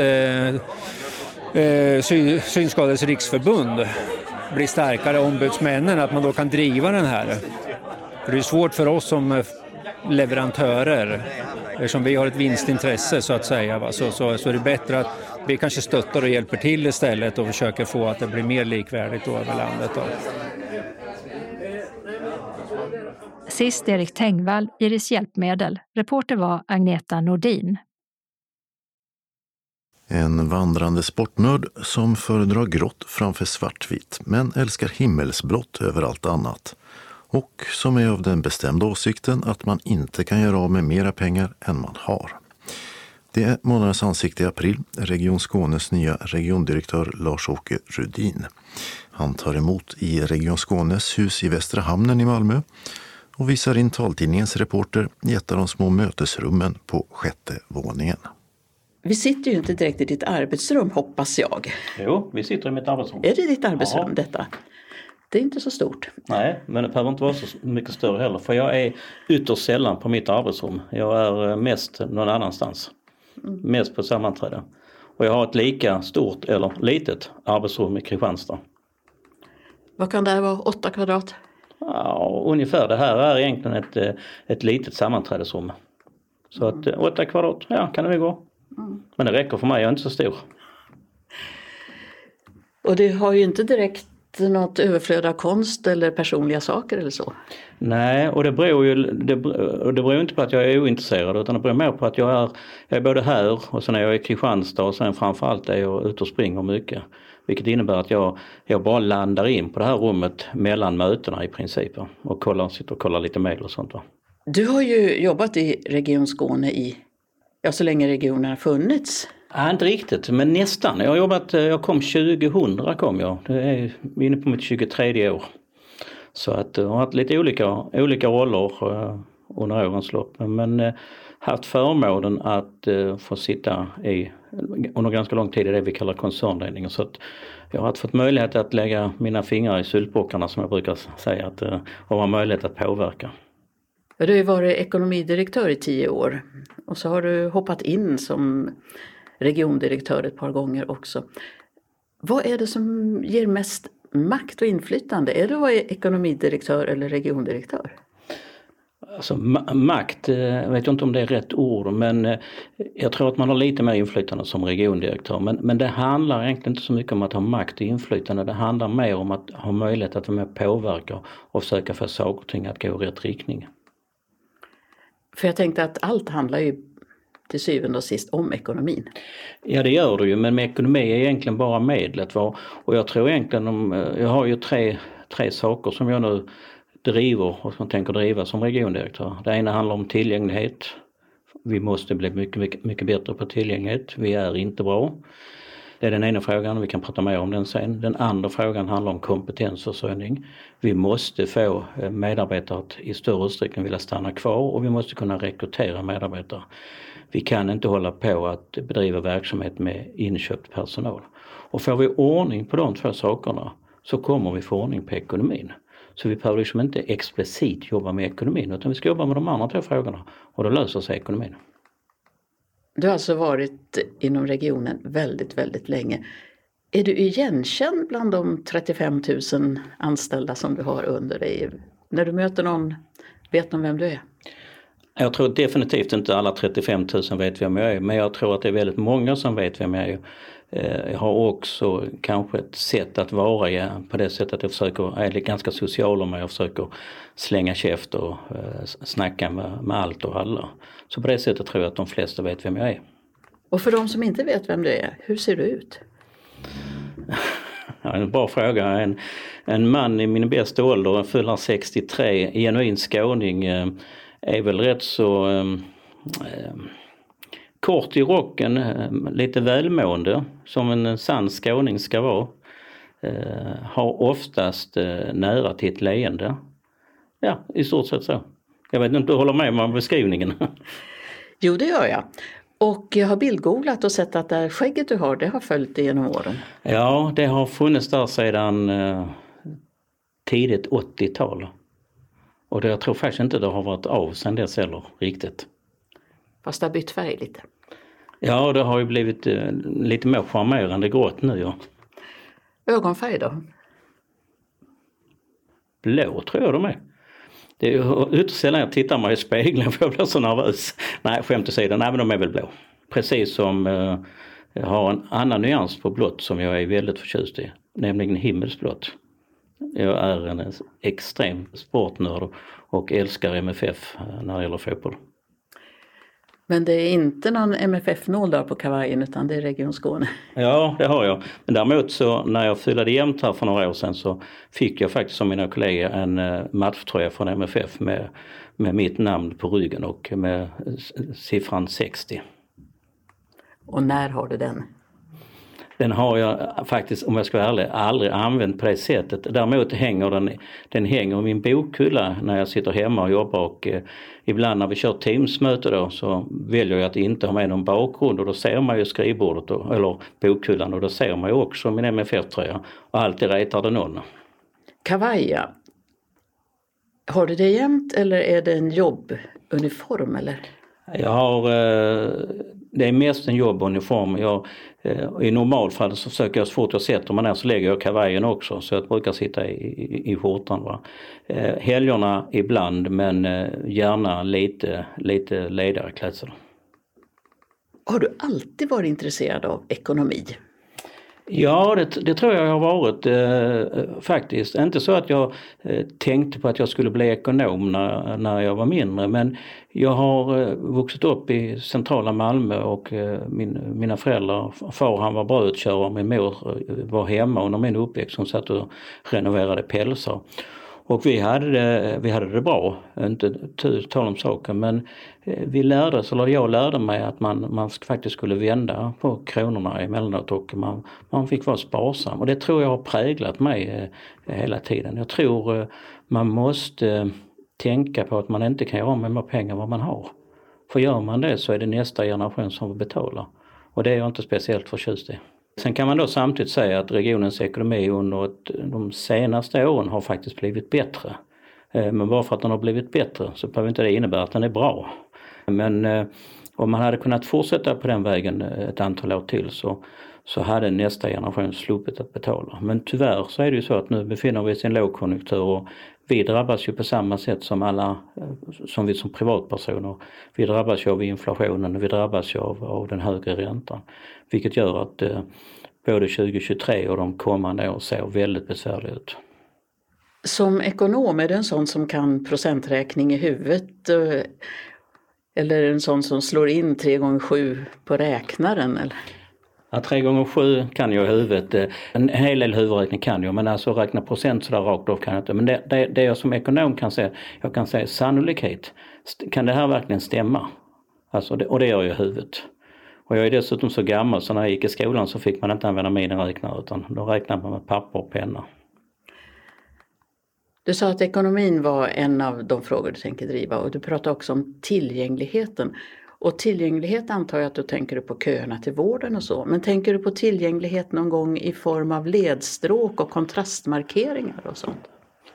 eh, sy, Synskadades riksförbund blir starkare, ombudsmännen, att man då kan driva den här. För det är svårt för oss som leverantörer, eftersom vi har ett vinstintresse så att säga. Va? Så, så, så är det bättre att vi kanske stöttar och hjälper till istället och försöker få att det blir mer likvärdigt över landet. Då. Sist Erik Tengvall, Iris Hjälpmedel. Reporter var Agneta Nordin. En vandrande sportnörd som föredrar grått framför svartvitt men älskar himmelsblått över allt annat. Och som är av den bestämda åsikten att man inte kan göra av med mera pengar än man har. Det är månadens ansikte i april, Region Skånes nya regiondirektör Lars-Åke Rudin. Han tar emot i Region Skånes hus i Västra hamnen i Malmö och visar in taltidningens reporter i ett av de små mötesrummen på sjätte våningen. Vi sitter ju inte direkt i ditt arbetsrum, hoppas jag. Jo, vi sitter i mitt arbetsrum. Är det ditt arbetsrum, ja. Detta? Det är inte så stort. Nej, men det behöver inte vara så mycket större heller. För jag är ytterst sällan på mitt arbetsrum. Jag är mest någon annanstans. Mm. Mest på sammanträde. Och jag har ett lika stort eller litet arbetsrum i Kristianstad. Vad kan det här vara? Åtta kvadrat? Ja, ungefär. Det här är egentligen ett, ett litet sammanträdesrum. Så att åtta kvadrat, ja, kan det gå. Mm. Men det räcker för mig, jag är inte så stor. Och det har ju inte direkt något överflöd av konst eller personliga saker eller så? Nej, och det beror ju det, och det beror inte på att jag är ointresserad, utan det beror mer på att jag är, jag är både här och sen är jag i Kristianstad och sen framförallt är jag ute och springer mycket. Vilket innebär att jag, jag bara landar in på det här rummet mellan mötena i princip och kollar, sitter och kollar lite mejl och sånt. Va? Du har ju jobbat i Region Skåne i, ja, så länge regionen har funnits. Ja, inte riktigt, men nästan. Jag har jobbat, jag kom tjugohundra kom jag. Det är inne på mitt tjugotredje år. Så att jag har haft lite olika, olika roller under årens lopp. Men haft förmånen att få sitta i, under ganska lång tid i det vi kallar koncernledning. Så att jag har fått möjlighet att lägga mina fingrar i syltbockarna, som jag brukar säga, att, och ha möjlighet att påverka. Du har ju varit ekonomidirektör i tio år och så har du hoppat in som regiondirektör ett par gånger också. Vad är det som ger mest makt och inflytande? Är det att vara ekonomidirektör eller regiondirektör? Alltså ma- makt, jag vet inte om det är rätt ord, men jag tror att man har lite mer inflytande som regiondirektör. Men, men det handlar egentligen inte så mycket om att ha makt och inflytande. Det handlar mer om att ha möjlighet att vara med och påverka och försöka få saker och ting att gå i rätt riktning. För jag tänkte att allt handlar ju till syvende och sist om ekonomin. Ja, det gör det ju, men med ekonomi är egentligen bara medlet. Va? Och jag tror egentligen, om, jag har ju tre, tre saker som jag nu driver och som jag tänker driva som regiondirektör. Det ena handlar om tillgänglighet. Vi måste bli mycket, mycket, mycket bättre på tillgänglighet. Vi är inte bra. Det är den ena frågan, vi kan prata mer om den sen. Den andra frågan handlar om kompetensförsörjning. Vi måste få medarbetare att i större utsträckning vilja stanna kvar och vi måste kunna rekrytera medarbetare. Vi kan inte hålla på att bedriva verksamhet med inköpt personal. Och får vi ordning på de två sakerna så kommer vi få ordning på ekonomin. Så vi behöver liksom inte explicit jobba med ekonomin, utan vi ska jobba med de andra två frågorna och då löser sig ekonomin. Du har alltså varit inom regionen väldigt, väldigt länge. Är du igenkänd bland de trettiofem tusen anställda som du har under dig? När du möter någon, vet de vem du är? Jag tror definitivt inte alla trettiofem tusen vet vem jag är, men jag tror att det är väldigt många som vet vem jag är. Jag har också kanske ett sätt att vara i, på det sättet att jag försöker, jag är ganska social om mig, jag försöker slänga käft och snacka med, med allt och alla. Så på det sättet tror jag att de flesta vet vem jag är. Och för de som inte vet vem du är, hur ser du ut? Ja, en bra fråga. En, en man i min bästa ålder, fyller sextiotre, genuin skåning, är väl rätt så eh, kort i rocken, lite välmående som en sann skåning ska vara. Eh, har oftast eh, nära till ett leende. Ja, i stort sett så. Jag vet inte om du håller med om beskrivningen. Jo, det gör jag. Och jag har bildgooglat och sett att det skägget du har, det har följt genom åren. Ja, det har funnits där sedan eh, tidigt åttiotal. Och det, jag tror faktiskt inte det har varit av sedan dess heller riktigt. Fast det har bytt färg lite. Ja, det har ju blivit eh, lite mer charmerande grått nu. Ja. Ögonfärg då? Blå tror jag de är. Det är ju ute sällan jag tittar mig i spegeln för jag blir så nervös. Nej, skämt åsido, nej men de är väl blå. Precis som eh, jag har en annan nyans på blått som jag är väldigt förtjust i. Nämligen himmelsblått. Jag är en extrem sportnörd och älskar M F F när det gäller fotboll. Men det är inte någon M F F-nål där på kavajen utan det är Region Skåne. Ja, det har jag. Men däremot så när jag fyllde jämnt här för några år sedan så fick jag faktiskt som mina kollegor en matchtröja från M F F med, med mitt namn på ryggen och med siffran sextio. Och när har du den? Den har jag faktiskt, om jag ska vara ärlig, aldrig använt på det sättet. Däremot hänger den, den hänger i min bokhylla när jag sitter hemma och jobbar och eh, ibland när vi kör Teamsmöte då så väljer jag att inte ha med någon bakgrund och då ser man ju skrivbordet och, eller bokhyllan och då ser man ju också min M F F-tröja och alltid retar det någon. Kavaja, har du det jämt eller är det en jobbuniform eller? Jag har, det är mest en jobbuniform. Jag, i normalfall så försöker jag så fort jag sätter mig ner så lägger jag kavajen också. Så jag brukar sitta i, i, i skjortan. Va? Helgerna ibland men gärna lite, lite ledigare klädsel. Har du alltid varit intresserad av ekonomi? Ja, det, det tror jag har varit eh, faktiskt. Inte så att jag eh, tänkte på att jag skulle bli ekonom när, när jag var mindre, men jag har eh, vuxit upp i centrala Malmö och eh, min, mina föräldrar, far han var brödkörare, min mor var hemma under min uppväxt, hon satt och renoverade pälsar. Och vi hade det, vi hade det bra, inte tal om saken, men vi lärde oss, eller jag lärde mig att man, man faktiskt skulle vända på kronorna emellanåt och man, man fick vara sparsam. Och det tror jag har präglat mig hela tiden. Jag tror man måste tänka på att man inte kan göra med mer pengar vad man har. För gör man det så är det nästa generation som får betala. Och det är jag inte speciellt förtjust i. Sen kan man då samtidigt säga att regionens ekonomi under de senaste åren har faktiskt blivit bättre. Men bara för att den har blivit bättre så behöver inte det innebära att den är bra. Men eh, om man hade kunnat fortsätta på den vägen ett antal år till så, så hade nästa generation sluppit att betala. Men tyvärr så är det ju så att nu befinner vi oss i en lågkonjunktur och vi drabbas ju på samma sätt som alla, som vi som privatpersoner. Vi drabbas ju av inflationen och vi drabbas ju av, av den högre räntan. Vilket gör att eh, både tjugo tjugotre och de kommande år ser väldigt besvärligt ut. Som ekonom, är det en sån som kan procenträkning i huvudet? Eller är det en sån som slår in tre gånger sju på räknaren? Eller? Ja, tre gånger sju kan jag i huvudet. En hel del huvudräkning kan jag, men alltså räkna procent sådär rakt av kan jag inte. Men det, det, det jag som ekonom kan säga, jag kan säga sannolikhet. Kan det här verkligen stämma? Alltså det, och det gör jag i huvudet. Och jag är dessutom så gammal så när jag gick i skolan så fick man inte använda miniräknare utan då räknade man med papper och penna. Du sa att ekonomin var en av de frågor du tänker driva och du pratade också om tillgängligheten. Och tillgänglighet antar jag att du tänker på köerna till vården och så. Men tänker du på tillgänglighet någon gång i form av ledstråk och kontrastmarkeringar och sånt?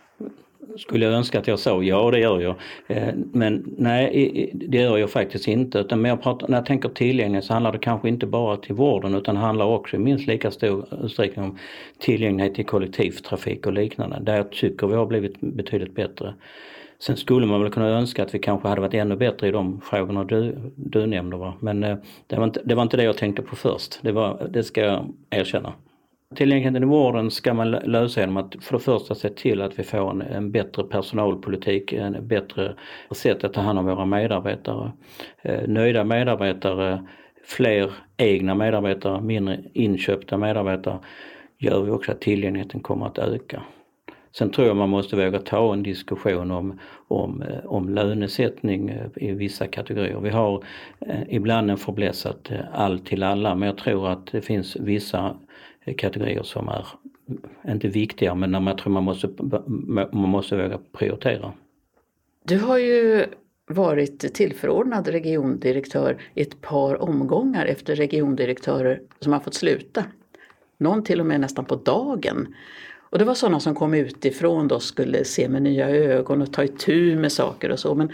Skulle jag önska att jag sa, ja det gör jag. Men nej, det gör jag faktiskt inte. Utan när, jag pratar, när jag tänker tillgänglighet så handlar det kanske inte bara till vården utan handlar också i minst lika stor utsträckning om tillgänglighet till kollektivtrafik och liknande. Där jag tycker vi har blivit betydligt bättre. Sen skulle man väl kunna önska att vi kanske hade varit ännu bättre i de frågorna du, du nämnde. Va? Men det var, inte, det var inte det jag tänkte på först. Det, var, det ska jag erkänna. Tillgängligheten i vården ska man lösa genom att för det första se till att vi får en, en bättre personalpolitik, en bättre sätt att ta hand om våra medarbetare. Eh, nöjda medarbetare, fler egna medarbetare, mindre inköpta medarbetare gör vi också att tillgängligheten kommer att öka. Sen tror jag man måste våga ta en diskussion om, om, om lönesättning i vissa kategorier. Vi har eh, ibland en förblässat allt till alla, men jag tror att det finns vissa kategorier som är inte viktiga, men när man tror man måste, man måste våga prioritera. Du har ju varit tillförordnad regiondirektör i ett par omgångar efter regiondirektörer som har fått sluta. Någon till och med nästan på dagen. Och det var sådana som kom utifrån då skulle se med nya ögon och ta itu med saker och så. Men,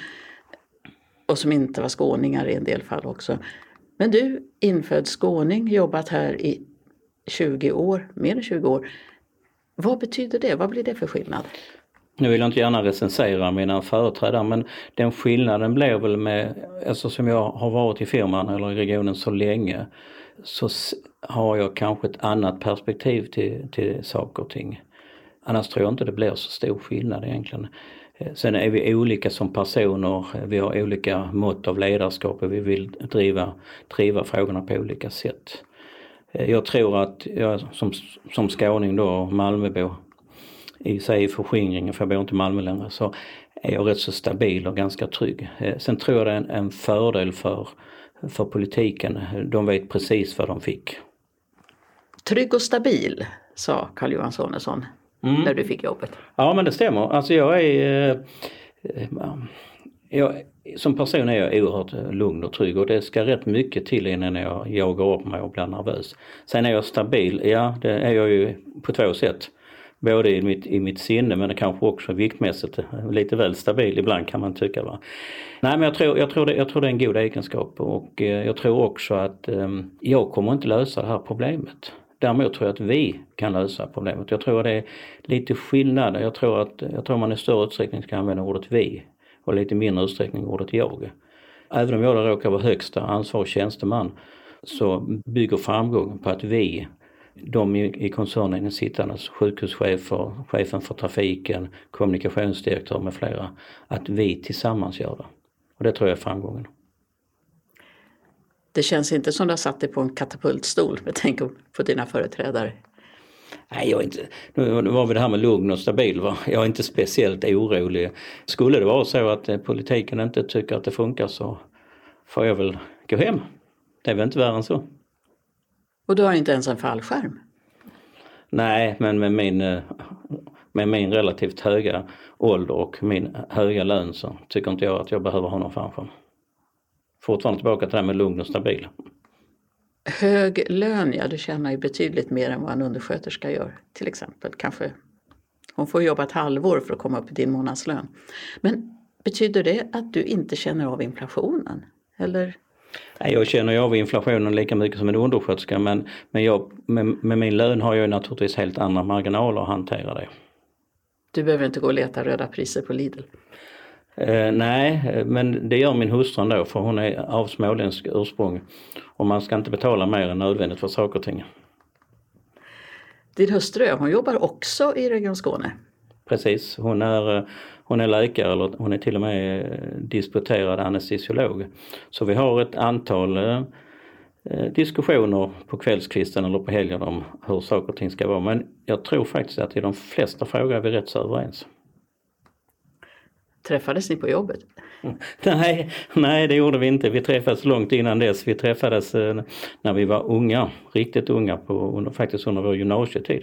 och som inte var skåningar i en del fall också. Men du, infödd skåning, jobbat här i tjugo år, mer än tjugo år. Vad betyder det? Vad blir det för skillnad? Nu vill jag inte gärna recensera mina företrädare, men den skillnaden blev väl med, alltså som jag har varit i firman eller i regionen så länge, så har jag kanske ett annat perspektiv till, till saker och ting. Annars tror jag inte det blir så stor skillnad egentligen. Sen är vi olika som personer, vi har olika mått av ledarskap och vi vill driva, driva frågorna på olika sätt. Jag tror att jag som, som skåning då, Malmöbo, i sig i förskingringen, för jag bor inte i Malmö längre, så är jag rätt så stabil och ganska trygg. Sen tror jag det är en, en fördel för, för politiken. De vet precis vad de fick. Trygg och stabil, sa Carl-Johan Sonesson mm. när du fick jobbet. Ja, men det stämmer. Alltså jag är... Eh, jag, som person är jag oerhört lugn och trygg och det ska rätt mycket till innan jag jagar upp mig och blir nervös. Sen är jag stabil, ja det är jag ju på två sätt. Både i mitt, i mitt sinne men kanske också viktmässigt lite väl stabil ibland kan man tycka. Va? Nej men jag tror, jag, tror det, jag tror det är en god egenskap och eh, jag tror också att eh, jag kommer inte lösa det här problemet. Däremot tror jag att vi kan lösa problemet. Jag tror att det är lite skillnad. Jag tror att jag tror man i större utsträckning ska använda ordet vi och lite mindre utsträckning ordet jag. Även om jag råkar vara högsta ansvarig tjänsteman så bygger framgången på att vi de i, i koncernen sittandes sjukhuschefer, chefen för trafiken, kommunikationsdirektör med flera, att vi tillsammans gör det. Och det tror jag är framgången. Det känns inte som du har satt dig på en katapultstol med tänk på dina företrädare. Nej, jag är inte, nu var vi det här med lugn och stabil, va? Jag är inte speciellt orolig. Skulle det vara så att politiken inte tycker att det funkar så får jag väl gå hem. Det är väl inte värre än så. Och du har inte ens en fallskärm? Nej, men med min, med min relativt höga ålder och min höga lön så tycker inte jag att jag behöver ha någon fallskärm. Fortfarande tillbaka till det här med lugn och stabil. Hög lön, ja, du tjänar ju betydligt mer än vad en undersköterska gör till exempel. Kanske hon får jobba ett halvår för att komma upp i din månadslön. Men betyder det att du inte känner av inflationen? Eller? Nej, jag känner ju av inflationen lika mycket som en undersköterska, men, men jag, med, med min lön har jag naturligtvis helt andra marginaler att hantera det. Du behöver inte gå och leta röda priser på Lidl? Eh, nej, men det gör min hustru ändå, för hon är av småländsk ursprung och man ska inte betala mer än nödvändigt för saker och ting. Din hustru, hon jobbar också i Region Skåne? Precis, hon är, hon är läkare, eller hon är till och med disputerad anestesiolog. Så vi har ett antal eh, diskussioner på kvällskvisten eller på helgen om hur saker och ting ska vara. Men jag tror faktiskt att i de flesta frågor är vi rätt så överens. Träffades ni på jobbet? Nej, nej, det gjorde vi inte. Vi träffades långt innan dess. Vi träffades eh, när vi var unga, riktigt unga, på, under, faktiskt under vår gymnasietid.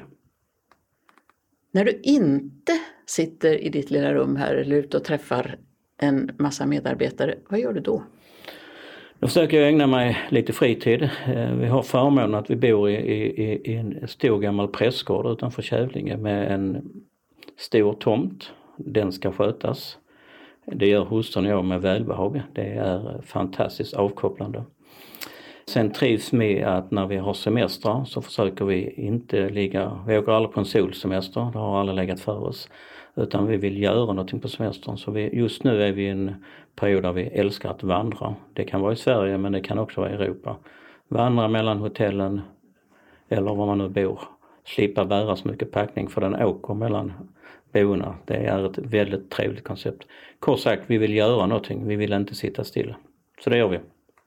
När du inte sitter i ditt lilla rum här eller ute och träffar en massa medarbetare, vad gör du då? Då försöker jag ägna mig lite fritid. Vi har förmånen att vi bor i, i, i en stor gammal prästgård utanför Kävlinge med en stor tomt. Den ska skötas. Det gör hustrun och jag med välbehag. Det är fantastiskt avkopplande. Sen trivs med att när vi har semestrar så försöker vi inte ligga, vi åker aldrig på en solsemester, det har aldrig legat för oss. Utan vi vill göra någonting på semestern. Så vi, just nu är vi i en period där vi älskar att vandra. Det kan vara i Sverige men det kan också vara i Europa. Vandra mellan hotellen eller var man nu bor. Slippa bära så mycket packning för den åker mellan boendena. Det är ett väldigt trevligt koncept. Kort sagt, vi vill göra någonting. Vi vill inte sitta still. Så det gör vi.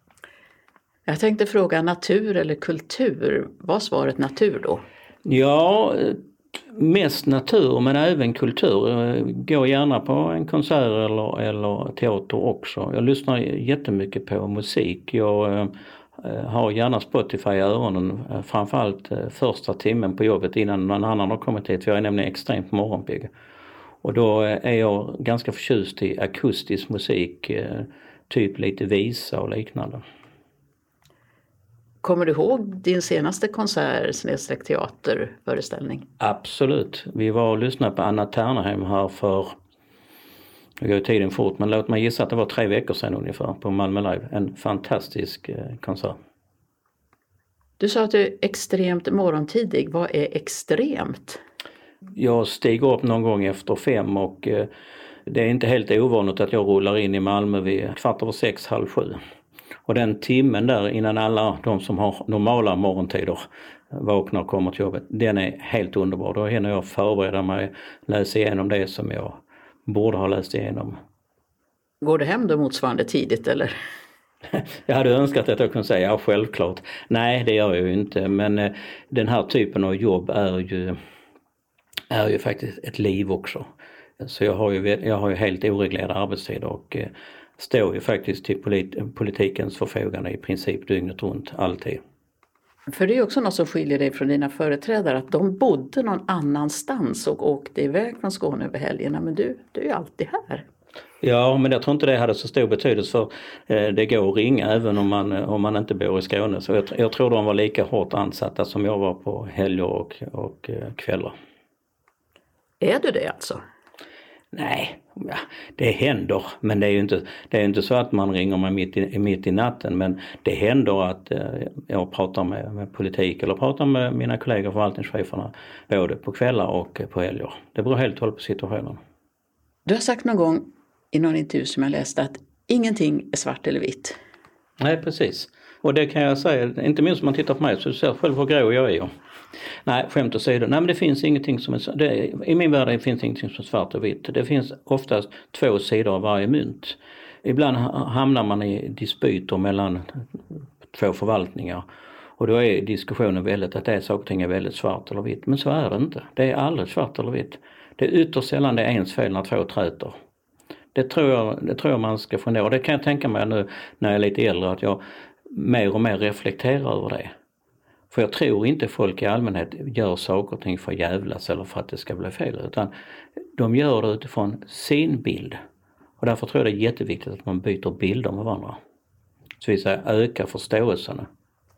Jag tänkte fråga natur eller kultur. Var svaret natur då? Ja, mest natur men även kultur. Gå gärna på en konsert eller, eller teater också. Jag lyssnar jättemycket på musik. Jag har gärna Spotify i öronen. Framförallt första timmen på jobbet innan någon annan har kommit hit. För jag är nämligen extremt morgonpigg. Och då är jag ganska förtjust i akustisk musik. Typ lite visa och liknande. Kommer du ihåg din senaste konsert snedstreck teaterföreställning? Absolut. Vi var och lyssnade på Anna Ternheim här för, jag går tiden fort, men låt mig gissa att det var tre veckor sedan ungefär på Malmö Live. En fantastisk konsert. Du sa att du är extremt morgontidig. Vad är extremt? Jag stiger upp någon gång efter fem och det är inte helt ovanligt att jag rullar in i Malmö vid kvart över sex, halv sju. Och den timmen där innan alla de som har normala morgontider vaknar och kommer till jobbet, den är helt underbar. Då hinner jag förbereda mig, läsa igenom det som jag borde ha läst igenom. Går du hem då motsvarande tidigt eller? Jag hade önskat att jag kunde säga ja, självklart. Nej, det gör jag ju inte. Men den här typen av jobb är ju, är ju faktiskt ett liv också. Så jag har ju, jag har ju helt oreglerade arbetstider och står ju faktiskt till polit- politikens förfogande i princip dygnet runt, alltid. För det är också något som skiljer dig från dina företrädare, att de bodde någon annanstans och åkte iväg från Skåne över helgerna, men du, du är ju alltid här. Ja, men jag tror inte det hade så stor betydelse för eh, det går att ringa även om man, om man inte bor i Skåne. Så jag, jag tror de var lika hårt ansatta som jag var på helger och, och eh, kvällar. Är du det alltså? Nej, ja, det händer, men det är ju inte, det är inte så att man ringer mig mitt i, mitt i natten, men det händer att eh, jag pratar med, med politik eller pratar med mina kollegor, förvaltningscheferna, både på kvällar och på helger. Det beror helt och hållet på situationen. Du har sagt någon gång i någon intervju som jag läste att ingenting är svart eller vitt. Nej, precis. Och det kan jag säga, inte minst om man tittar på mig så ser jag själv hur grå jag är. Nej, skämt åsido. Nej, men det finns ingenting som är, det, i min värld finns ingenting som är svart och vitt. Det finns oftast två sidor av varje mynt. Ibland hamnar man i dispyter mellan två förvaltningar. Och då är diskussionen väldigt att det är saker och ting är väldigt svart eller vitt. Men så är det inte. Det är aldrig svart eller vitt. Det är ytterst sällan det är ens fel när två träter. Det tror jag, det tror jag man ska fundera. Och det kan jag tänka mig nu när jag är lite äldre att jag mer och mer reflekterar över det. För jag tror inte folk i allmänhet gör saker och ting för att jävlas eller för att det ska bli fel. Utan de gör det utifrån sin bild. Och därför tror jag det är jätteviktigt att man byter bilder med varandra. Så vi säger öka förståelsen.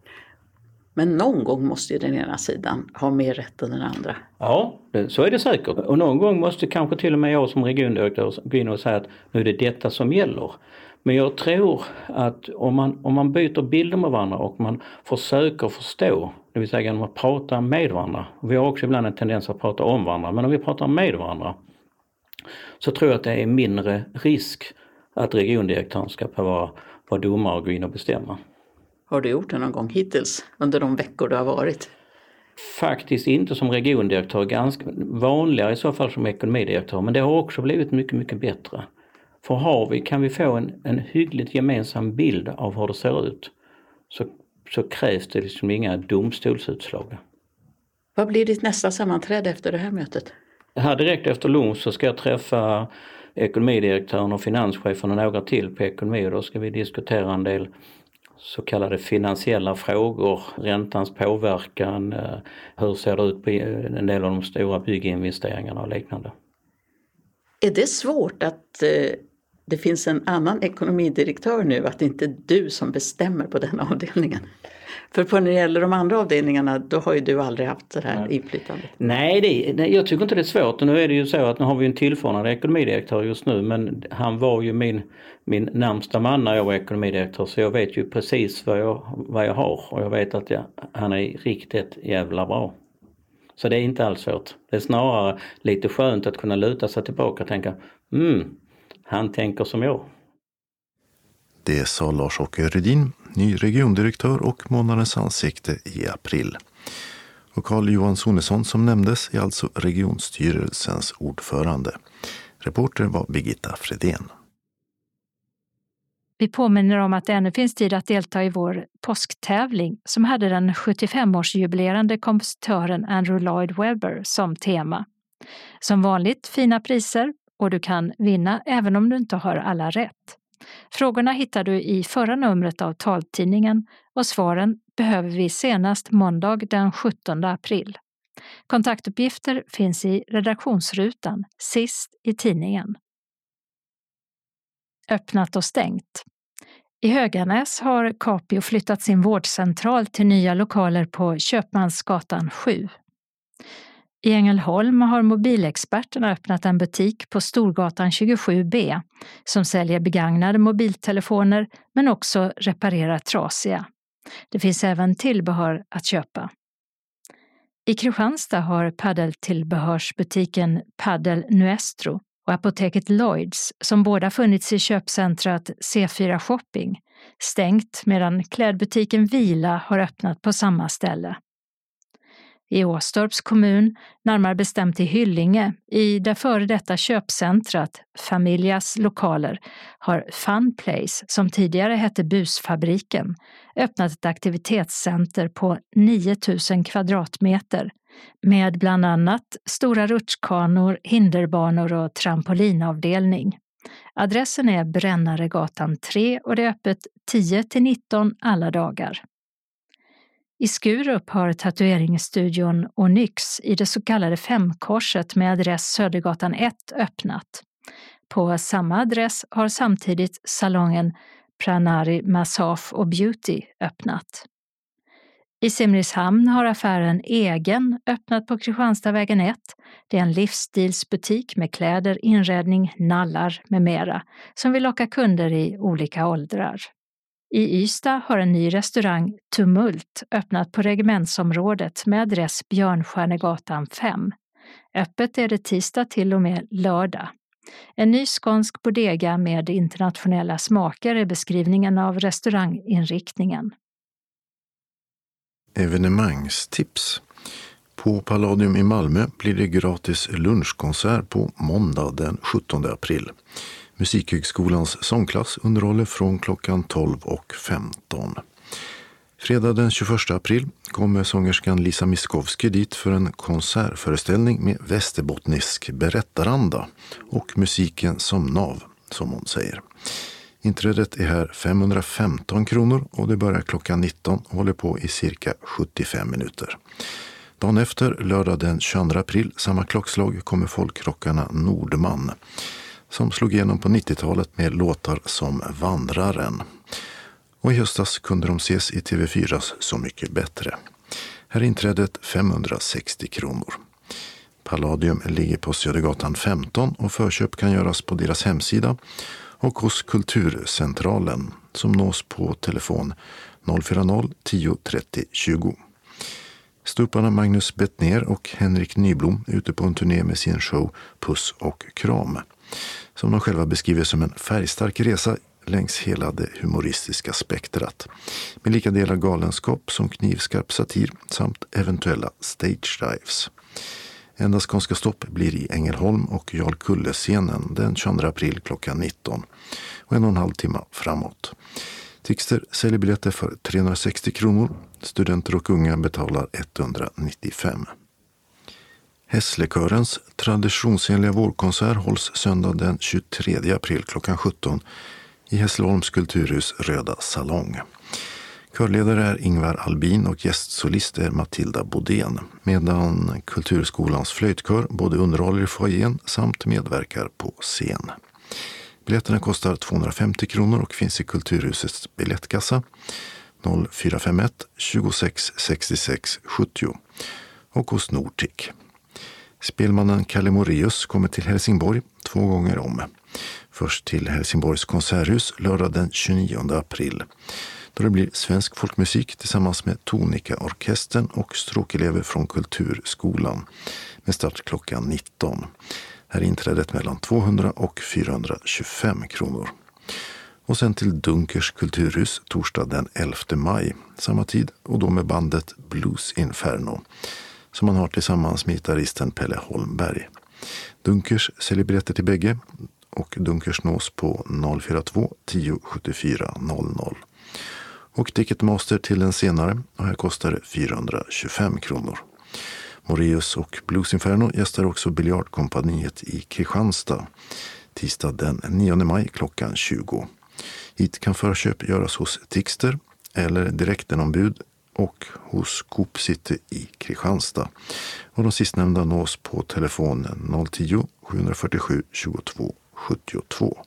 Men någon gång måste ju den ena sidan ha mer rätt än den andra. Ja, det, så är det säkert. Och någon gång måste kanske till och med jag som regiondirektör gå in och säga att nu är det detta som gäller. Men jag tror att om man, om man byter bilder med varandra och man försöker förstå, det vill säga genom att prata med varandra. Vi har också ibland en tendens att prata om varandra, men om vi pratar med varandra så tror jag att det är mindre risk att regiondirektören ska vara, vara domare och gå in och bestämma. Har du gjort det någon gång hittills under de veckor du har varit? Faktiskt inte som regiondirektör, ganska vanligare i så fall som ekonomidirektör, men det har också blivit mycket, mycket bättre. För har vi, kan vi få en, en hyggligt gemensam bild av hur det ser ut så, så krävs det liksom inga domstolsutslag. Vad blir ditt nästa sammanträde efter det här mötet? Här direkt efter lunch så ska jag träffa ekonomidirektören och finanschefen och några till på ekonomi och då ska vi diskutera en del så kallade finansiella frågor, räntans påverkan, hur ser det ut på en del av de stora bygginvesteringarna och liknande. Är det svårt att eh, det finns en annan ekonomidirektör nu, att det inte är du som bestämmer på den avdelningen? För på när det gäller de andra avdelningarna, då har ju du aldrig haft det här inflytandet. Nej, det, nej, jag tycker inte det är svårt. Och nu är det ju så att nu har vi en tillförordnad ekonomidirektör just nu, men han var ju min, min närmsta man när jag var ekonomidirektör, så jag vet ju precis vad jag, vad jag har och jag vet att jag, han är riktigt jävla bra. Så det är inte alls svårt. Det är snarare lite skönt att kunna luta sig tillbaka och tänka, mm, han tänker som jag. Det sa Lars-Åke Rydin, ny regiondirektör och månadens ansikte i april. Och Carl-Johan Sonesson som nämndes är alltså regionstyrelsens ordförande. Reporter var Birgitta Fredén. Vi påminner om att det ännu finns tid att delta i vår påsktävling som hade den sjuttiofemårsjubilerande kompositören Andrew Lloyd Webber som tema. Som vanligt fina priser och du kan vinna även om du inte har alla rätt. Frågorna hittar du i förra numret av taltidningen och svaren behöver vi senast måndag den sjuttonde april. Kontaktuppgifter finns i redaktionsrutan sist i tidningen. Öppnat och stängt. I Höganäs har Capio flyttat sin vårdcentral till nya lokaler på Köpmansgatan sju. I Ängelholm har mobilexperterna öppnat en butik på Storgatan tjugosju B som säljer begagnade mobiltelefoner men också reparerar trasiga. Det finns även tillbehör att köpa. I Kristianstad har paddeltillbehörsbutiken Paddel Nuestro och apoteket Lloyds, som båda funnits i köpcentrat C fyra Shopping, stängt medan klädbutiken Vila har öppnat på samma ställe. I Åstorps kommun, närmare bestämt i Hyllinge, i det före detta köpcentrat Familjas lokaler, har Fun Place, som tidigare hette Busfabriken, öppnat ett aktivitetscenter på nio tusen kvadratmeter med bland annat stora rutschkanor, hinderbanor och trampolinavdelning. Adressen är Brännaregatan tre och det är öppet tio till nitton alla dagar. I Skurup har tatueringsstudion Onyx i det så kallade Femkorset med adress Södergatan ett öppnat. På samma adress har samtidigt salongen Pranari Massage och Beauty öppnat. I Simrishamn har affären Egen öppnat på Kristianstadvägen ett. Det är en livsstilsbutik med kläder, inredning, nallar med mera som vill locka kunder i olika åldrar. I Ystad har en ny restaurang Tumult öppnat på regementsområdet med adress Björnstjärnegatan fem. Öppet är det tisdag till och med lördag. En ny skånsk bodega med internationella smaker är beskrivningen av restauranginriktningen. Evenemangstips. På Palladium i Malmö blir det gratis lunchkonsert på måndag den sjuttonde april. Musikhögskolans sångklass underhåller från klockan tolv och femton. Fredag den tjugoförsta april kommer sångerskan Lisa Miskovsky dit för en konsertföreställning med västerbottnisk berättaranda och musiken som nav, som hon säger. Inträdet är här femhundrafemton kronor och det börjar klockan nitton och håller på i cirka sjuttiofem minuter. Dagen efter, lördag den tjugoandra april, samma klockslag kommer folkrockarna Nordman som slog igenom på nittiotalet med låtar som Vandraren. Och i höstas kunde de ses i T V fyras Så mycket bättre. Här är inträdet femhundrasextio kronor. Palladium ligger på Södergatan femton och förköp kan göras på deras hemsida och hos Kulturcentralen som nås på telefon noll fyra noll tio trettio tjugo. Stuparna Magnus Bettner och Henrik Nyblom ute på en turné med sin show Puss och kram, som de själva beskriver som en färgstark resa längs hela det humoristiska spektrat, med lika delar galenskap som knivskarp satir samt eventuella stage dives. Enda skånska stopp blir i Ängelholm och Jarlkulle-scenen den tjugoandra april klockan nitton och en och en halv timme framåt. Tixter säljer biljetter för trehundrasextio kronor, studenter och unga betalar etthundranittiofem. Hässlekörens traditionsenliga vårkonsert hålls söndag den tjugotredje april klockan sjutton i Hässleholms kulturhus Röda salong. Körledare är Ingvar Albin och gästsolist är Matilda Bodén, medan Kulturskolans flöjtkör både underhåller i foajén samt medverkar på scen. Biljetterna kostar tvåhundrafemtio kronor och finns i Kulturhusets biljettkassa noll fyra fem ett tjugosex sextiosex sjuttio och hos Nortic. Spelmannen Kalle Moreus kommer till Helsingborg två gånger om. Först till Helsingborgs konserthus lördag den tjugonionde april. Då det blir svensk folkmusik tillsammans med Tonika-orkestern och stråkelever från Kulturskolan med start klockan nitton. Här är inträdet mellan tvåhundra och fyrahundratjugofem kronor. Och sen till Dunkers kulturhus torsdag den elfte maj, samma tid och då med bandet Blues Inferno som man har tillsammans med gitarristen Pelle Holmberg. Dunkers säljer biljetter till bägge och Dunkers nås på noll fyra två tio sjuttiofyra noll noll. Och Ticketmaster till den senare och här kostar det fyrahundratjugofem kronor. Moreus och Blues Inferno gästar också Biljardkompaniet i Kristianstad tisdag den nionde maj klockan tjugo. Hit kan förköp göras hos Tixter eller direktenombud och hos Coop City i Kristianstad. Och de sistnämnda nås på telefonen noll tio sjuhundrafyrtiosju tjugotvå sjuttiotvå.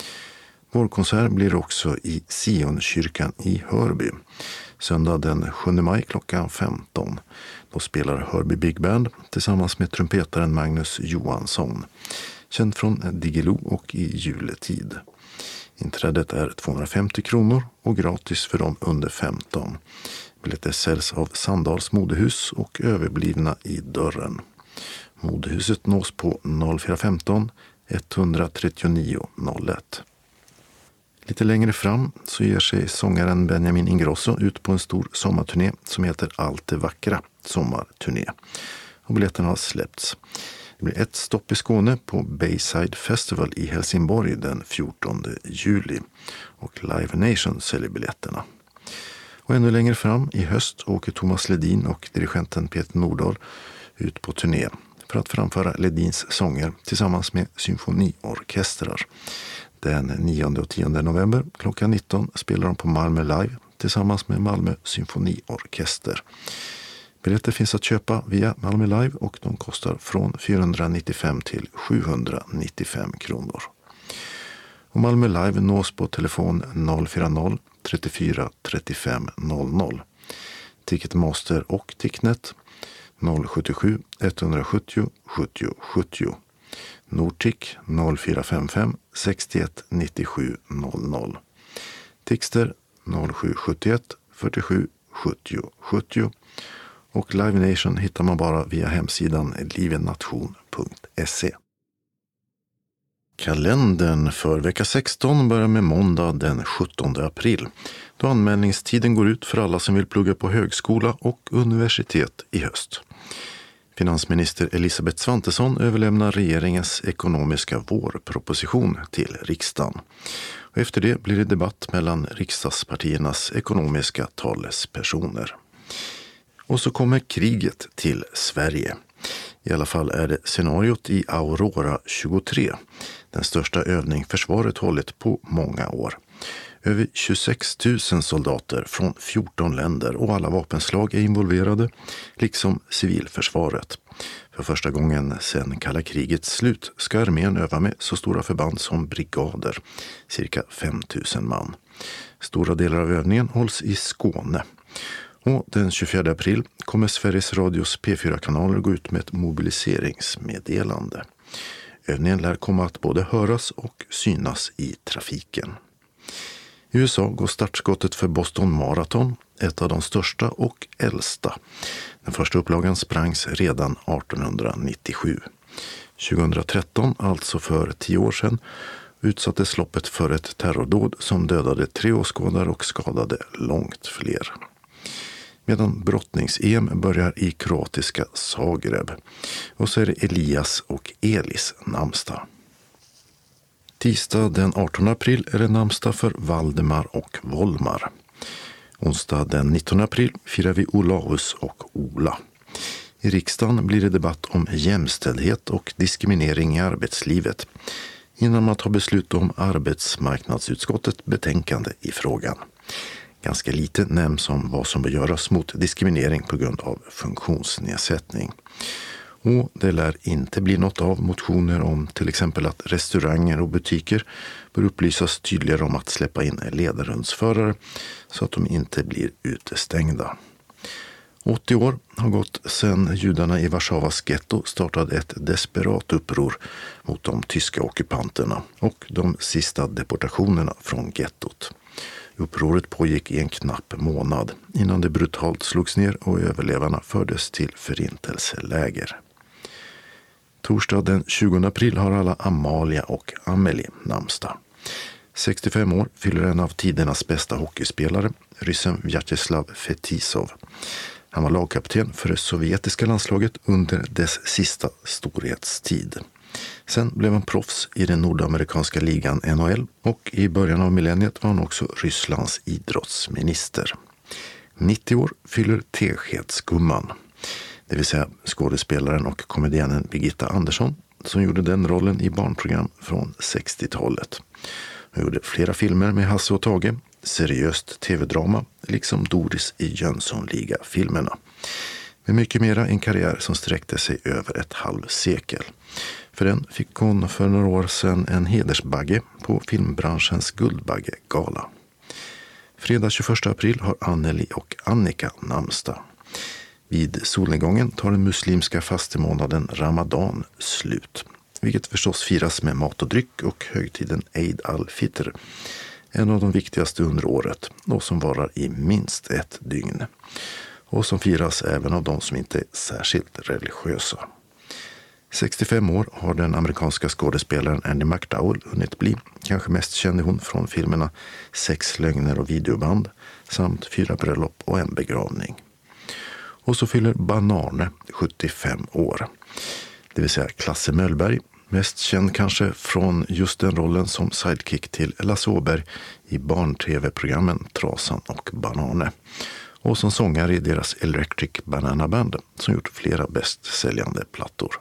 Vår konsert blir också i Sionkyrkan i Hörby. Söndag den sjunde maj klockan femton. Då spelar Hörby Big Band tillsammans med trumpetaren Magnus Johansson. Känd från Diggiloo och i juletid. Inträdet är tvåhundrafemtio kronor och gratis för dem under femton. Biljetter säljs av Sandals modehus och överblivna i dörren. Modehuset nås på noll fyra femton etthundratrettionio noll ett. Lite längre fram så ger sig sångaren Benjamin Ingrosso ut på en stor sommarturné som heter Allt det vackra sommarturné. Och biljetterna har släppts. Det blir ett stopp i Skåne på Bayside Festival i Helsingborg den fjortonde juli. Och Live Nation säljer biljetterna. Och ännu längre fram i höst åker Thomas Ledin och dirigenten Peter Nordahl ut på turné för att framföra Ledins sånger tillsammans med symfoniorkestrar. Den nionde och tionde november klockan nitton spelar de på Malmö Live tillsammans med Malmö Symfoniorkester. Biljetter finns att köpa via Malmö Live och de kostar från fyrahundranittiofem till sjuhundranittiofem kronor. Och Malmö Live nås på telefon noll fyra noll trettiofyra trettiofem noll noll. Ticketmaster och Ticknet noll sjuttiosju etthundrasjuttio sjuttio sjuttio. Nortic noll fyra fem fem sextioett nittiosju noll noll. Tixter noll sju sjuttioett fyrtiosju sjuttio sjuttio. Och Live Nation hittar man bara via hemsidan livenation punkt se. Kalendern för vecka sexton börjar med måndag den sjuttonde april. då anmälningstiden går ut för alla som vill plugga på högskola och universitet i höst. Finansminister Elisabeth Svantesson överlämnar regeringens ekonomiska vårproposition till riksdagen. Och efter det blir det debatt mellan riksdagspartiernas ekonomiska talespersoner. Och så kommer kriget till Sverige. I alla fall är det scenariot i Aurora tjugotre, den största övning försvaret hållit på många år. Över tjugosex tusen soldater från fjorton länder och alla vapenslag är involverade, liksom civilförsvaret. För första gången sedan kalla krigets slut ska armén öva med så stora förband som brigader, cirka fem tusen man. Stora delar av övningen hålls i Skåne. Och den tjugofjärde april kommer Sveriges Radios P fyra-kanaler gå ut med ett mobiliseringsmeddelande. Övningen lär komma att både höras och synas i trafiken. I U S A går startskottet för Boston Marathon, ett av de största och äldsta. Den första upplagan sprangs redan artonhundranittiosju. tjugohundratretton, alltså för tio år sedan, utsattes loppet för ett terrordåd som dödade tre åskådare och skadade långt fler. Medan brottnings-E M börjar i kroatiska Zagreb. Och så är det Elias och Elis namnsdag. Tisdag den artonde april är det namnsdag för Valdemar och Volmar. Onsdag den nittonde april firar vi Olaus och Ola. I riksdagen blir det debatt om jämställdhet och diskriminering i arbetslivet innan man tar beslut om arbetsmarknadsutskottet betänkande i frågan. Ganska lite nämns om vad som bör göras mot diskriminering på grund av funktionsnedsättning. Och det lär inte bli något av motioner om till exempel att restauranger och butiker bör upplysas tydligare om att släppa in ledarhundsförare så att de inte blir utestängda. åttio år har gått sedan judarna i Warszawas getto startade ett desperat uppror mot de tyska ockupanterna och de sista deportationerna från gettot. Upproret pågick i en knapp månad innan det brutalt slogs ner och överlevarna fördes till förintelseläger. Torsdag den tjugonde april har alla Amalia och Amelie namnsdag. sextiofem år fyller en av tidernas bästa hockeyspelare, ryssen Vyacheslav Fetisov. Han var lagkapten för det sovjetiska landslaget under dess sista storhetstid. Sen blev han proffs i den nordamerikanska ligan N H L och i början av millenniet var han också Rysslands idrottsminister. nittio år fyller Teskedsgumman, det vill säga skådespelaren och komedianen Birgitta Andersson som gjorde den rollen i barnprogram från sextiotalet. Hon gjorde flera filmer med Hasse och Tage, seriöst tv-drama, liksom Doris i Jönssonliga-filmerna. Med mycket mera en karriär som sträckte sig över ett halvsekel. För den fick hon för några år sedan en hedersbagge på filmbranschens Guldbagge-gala. Fredag tjugoförsta april har Anneli och Annika namnsdag. Vid solnedgången tar den muslimska fastemånaden Ramadan slut, vilket förstås firas med mat och dryck och högtiden Eid al-Fitr, en av de viktigaste under året och som varar i minst ett dygn och som firas även av de som inte är särskilt religiösa. sextiofem år har den amerikanska skådespelaren Andie MacDowell hunnit bli. Kanske mest kände hon från filmerna Sex lögner och videoband samt Fyra bröllop och en begravning. Och så fyller Banane sjuttiofem år. Det vill säga Klasse Möllberg, mest känd kanske från just den rollen som sidekick till Lasse Åberg i barn-tv-programmen Trasan och Banane. Och som sångare i deras Electric Banana Band som gjort flera bästsäljande plattor.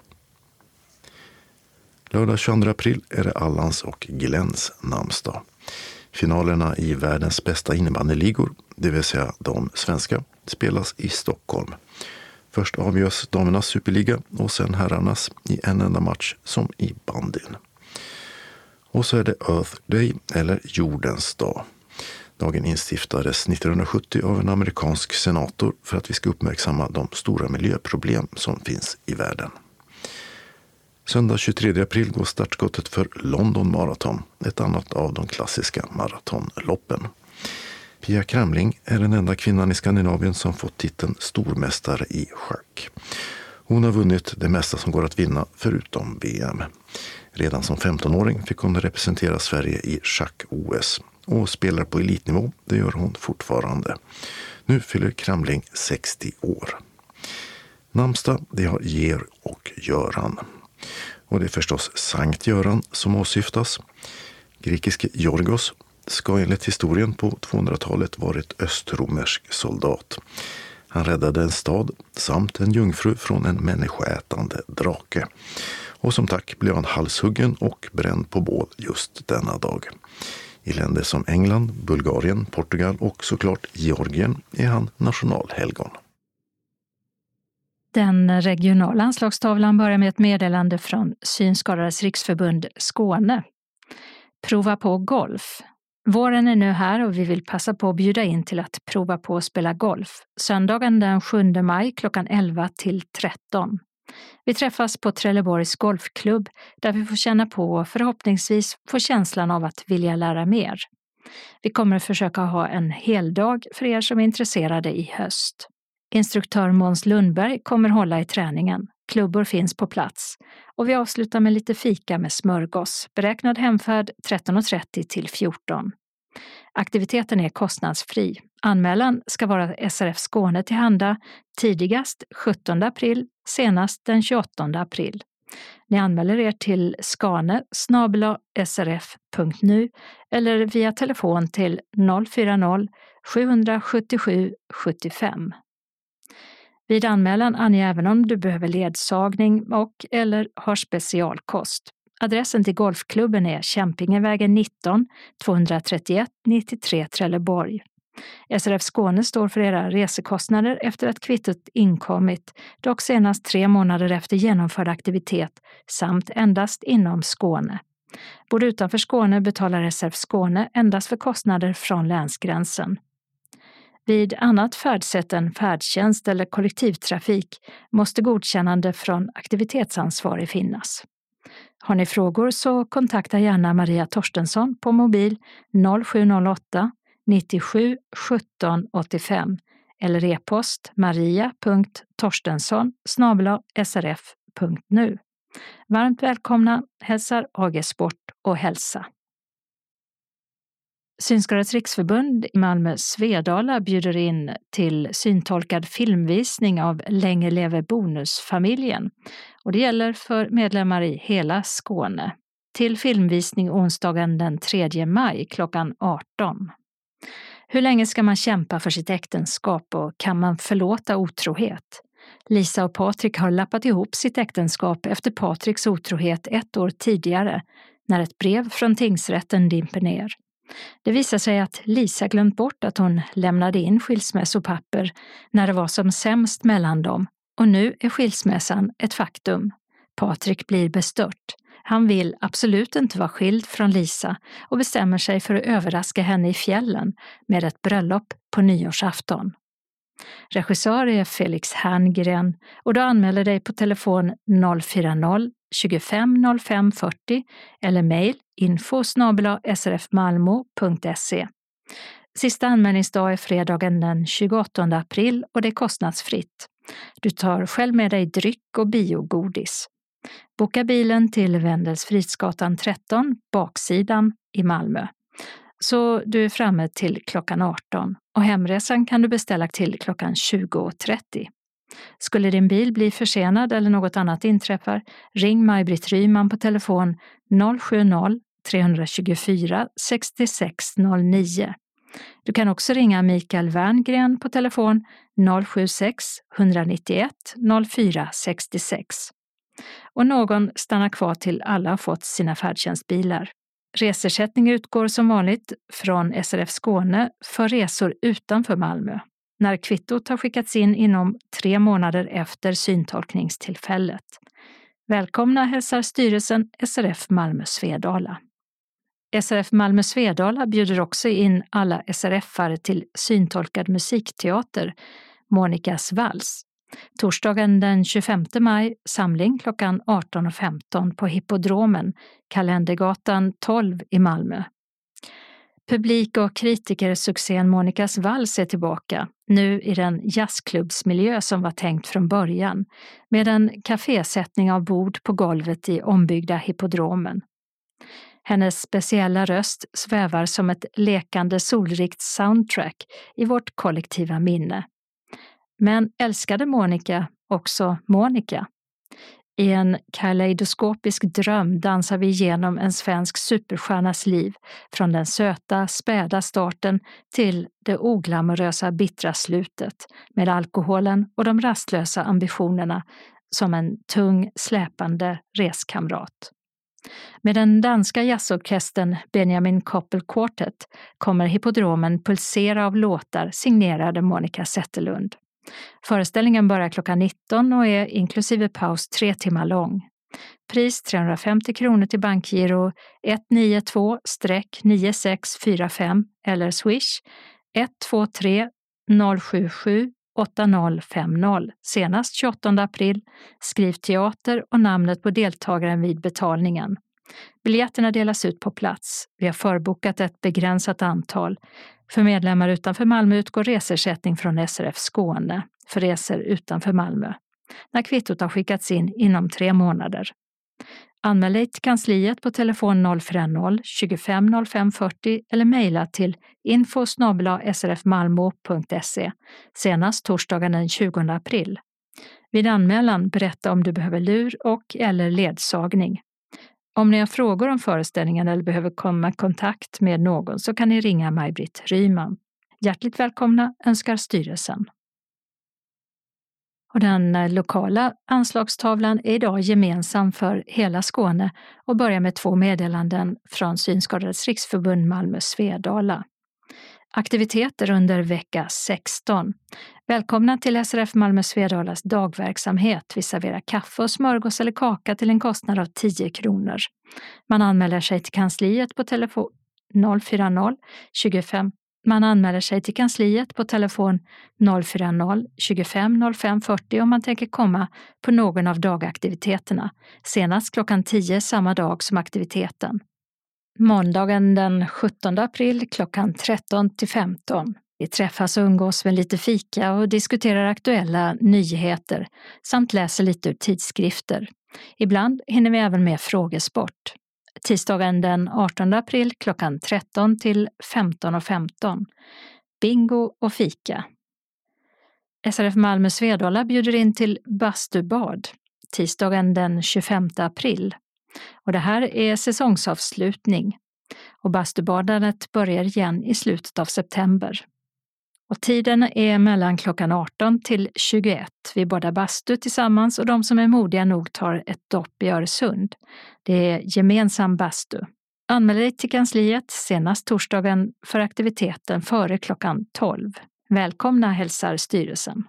Lördag tjugoandra april är det Allans och Glens namnsdag. Finalerna i världens bästa innebandyligor, det vill säga de svenska, spelas i Stockholm. Först avgörs damernas superliga och sen herrarnas i en enda match som i bandyn. Och så är det Earth Day eller jordens dag. Dagen instiftades nittonhundrasjuttio av en amerikansk senator för att vi ska uppmärksamma de stora miljöproblem som finns i världen. Söndag tjugotredje april går startskottet för London Marathon, ett annat av de klassiska maratonloppen. Pia Kramling är den enda kvinnan i Skandinavien som fått titeln stormästare i schack. Hon har vunnit det mesta som går att vinna förutom V M. Redan som femtonåring fick hon representera Sverige i schack-O S och spelar på elitnivå. Det gör hon fortfarande. Nu fyller Kramling sextio år. Namnsdag, det har Georg och Göran. Och det är förstås Sankt Göran som åsyftas. Grekiske Yorgos ska enligt historien på tvåhundratalet varit östromersk soldat. Han räddade en stad samt en jungfru från en människoätande drake. Och som tack blev han halshuggen och bränd på bål just denna dag. I länder som England, Bulgarien, Portugal och såklart Georgien är han nationalhelgon. Den regionala anslagstavlan börjar med ett meddelande från Synskadades riksförbund Skåne. Prova på golf. Våren är nu här och vi vill passa på att bjuda in till att prova på att spela golf. Söndagen den sjunde maj klockan elva till tretton. Vi träffas på Trelleborgs golfklubb där vi får känna på och förhoppningsvis få känslan av att vilja lära mer. Vi kommer att försöka ha en hel dag för er som är intresserade i höst. Instruktör Måns Lundberg kommer hålla i träningen. Klubbor finns på plats. Och vi avslutar med lite fika med smörgås. Beräknad hemfärd tretton och trettio till fjorton. Aktiviteten är kostnadsfri. Anmälan ska vara S R F Skåne tillhanda tidigast sjuttonde april, senast den tjugoåttonde april. Ni anmäler er till skane snabel-a s r f punkt nu eller via telefon till noll fyra noll sju sju sju sju fem. Vid anmälan ange även om du behöver ledsagning och eller har specialkost. Adressen till golfklubben är Kämpingevägen nitton tvåhundratrettioett nittiotre Trelleborg. S R F Skåne står för era resekostnader efter att kvittot inkommit, dock senast tre månader efter genomförd aktivitet samt endast inom Skåne. Både utanför Skåne betalar S R F Skåne endast för kostnader från länsgränsen. Vid annat färdsätt än färdtjänst eller kollektivtrafik måste godkännande från aktivitetsansvarig finnas. Har ni frågor så kontakta gärna Maria Torstensson på mobil noll sju noll åtta nittiosju sjutton åttiofem eller e-post maria punkt torstensson snabel-a s r f punkt nu. Varmt välkomna hälsar A G Sport och hälsa. Synskadades riksförbund i Malmö Svedala bjuder in till syntolkad filmvisning av Länge lever bonusfamiljen. Och det gäller för medlemmar i hela Skåne. Till filmvisning onsdagen den tredje maj klockan arton. Hur länge ska man kämpa för sitt äktenskap och kan man förlåta otrohet? Lisa och Patrik har lappat ihop sitt äktenskap efter Patriks otrohet ett år tidigare när ett brev från tingsrätten dimper ner. Det visar sig att Lisa glömt bort att hon lämnade in skilsmässopapper när det var som sämst mellan dem och nu är skilsmässan ett faktum. Patrik blir bestört. Han vill absolut inte vara skild från Lisa och bestämmer sig för att överraska henne i fjällen med ett bröllop på nyårsafton. Regissör är Felix Herngren och du anmäler dig på telefon noll fyra noll tjugofem noll fem fyrtio eller mejl info snabel-a s r f malmo punkt se. Sista anmälningsdag är fredagen den tjugoåttonde april och det är kostnadsfritt. Du tar själv med dig dryck och biogodis. Boka bilen till Wendelsfridsgatan tretton, baksidan i Malmö. Så du är framme till klockan arton och hemresan kan du beställa till klockan tjugo trettio. Skulle din bil bli försenad eller något annat inträffar, ring Maj-Britt Ryman på telefon noll sju noll tre två sex sex noll nio. Du kan också ringa Mikael Werngren på telefon noll sju sex ett nio ett noll fyra sex sex. Och någon stannar kvar till alla har fått sina färdtjänstbilar. Resersättning utgår som vanligt från S R F Skåne för resor utanför Malmö. När kvittot har skickats in inom tre månader efter syntolkningstillfället. Välkomna hälsar styrelsen S R F Malmö Svedala. S R F Malmö Svedala bjuder också in alla S R F-are till syntolkad musikteater, Monikas vals. Torsdagen den tjugofemte maj, samling klockan arton och femton på Hippodromen, Kalendergatan tolv i Malmö. Publik- och kritikersuccén Monikas vals är tillbaka, nu i den jazzklubbsmiljö som var tänkt från början, med en kafésättning av bord på golvet i ombyggda Hippodromen. Hennes speciella röst svävar som ett lekande solrikt soundtrack i vårt kollektiva minne. Men älskade Monica också Monica? I en kaleidoskopisk dröm dansar vi igenom en svensk superstjärnas liv från den söta, späda starten till det oglamorösa, bittra slutet med alkoholen och de rastlösa ambitionerna som en tung, släpande reskamrat. Med den danska jazzorkestern Benjamin Koppel Quartet kommer hippodromen pulsera av låtar signerade Monica Zetterlund. Föreställningen börjar klockan nitton och är inklusive paus tre timmar lång. Pris trehundrafemtio kronor till bankgiro ett nio två nio sex fyra fem eller swish ett två tre noll sju sju åtta noll fem noll. Senast tjugoåttonde april. Skriv teater och namnet på deltagaren vid betalningen. Biljetterna delas ut på plats. Vi har förbokat ett begränsat antal. För medlemmar utanför Malmö utgår resersättning från S R F Skåne för resor utanför Malmö, när kvittot har skickats in inom tre månader. Anmäl dig till kansliet på telefon noll fyra noll tjugofem noll fem fyrtio eller mejla till info snabel-a s r f malmo punkt se senast torsdagen den tjugonde april. Vid anmälan berätta om du behöver lur och eller ledsagning. Om ni har frågor om föreställningen eller behöver komma i kontakt med någon så kan ni ringa Maj-Britt Ryman. Hjärtligt välkomna önskar styrelsen. Och den lokala anslagstavlan är idag gemensam för hela Skåne och börjar med två meddelanden från Synskadades riksförbund Malmö Svedala. Aktiviteter under vecka sexton. Välkomna till S R F Malmö Svedalas dagverksamhet. Vi serverar kaffe och smörgås eller kaka till en kostnad av tio kronor. Man anmäler sig till kansliet på telefon noll fyra noll tjugofem. Man anmäler sig till kansliet på telefon noll fyra noll tjugofem noll fem fyrtio om man tänker komma på någon av dagaktiviteterna. Senast klockan tio samma dag som aktiviteten. Måndagen den sjuttonde april klockan tretton till femton. Vi träffas och umgås med lite fika och diskuterar aktuella nyheter samt läser lite ur tidskrifter. Ibland hinner vi även med frågesport. Tisdagen den artonde april klockan tretton till femton och femton. Bingo och fika. S R F Malmö Svedala bjuder in till bastubad tisdagen den tjugofemte april. Och det här är säsongsavslutning och bastubadandet börjar igen i slutet av september. Och tiden är mellan klockan arton till tjugoett. Vi badar bastu tillsammans och de som är modiga nog tar ett dopp i Öresund. Det är gemensam bastu. Anmäl dig till kansliet senast torsdagen för aktiviteten före klockan tolv. Välkomna hälsar styrelsen.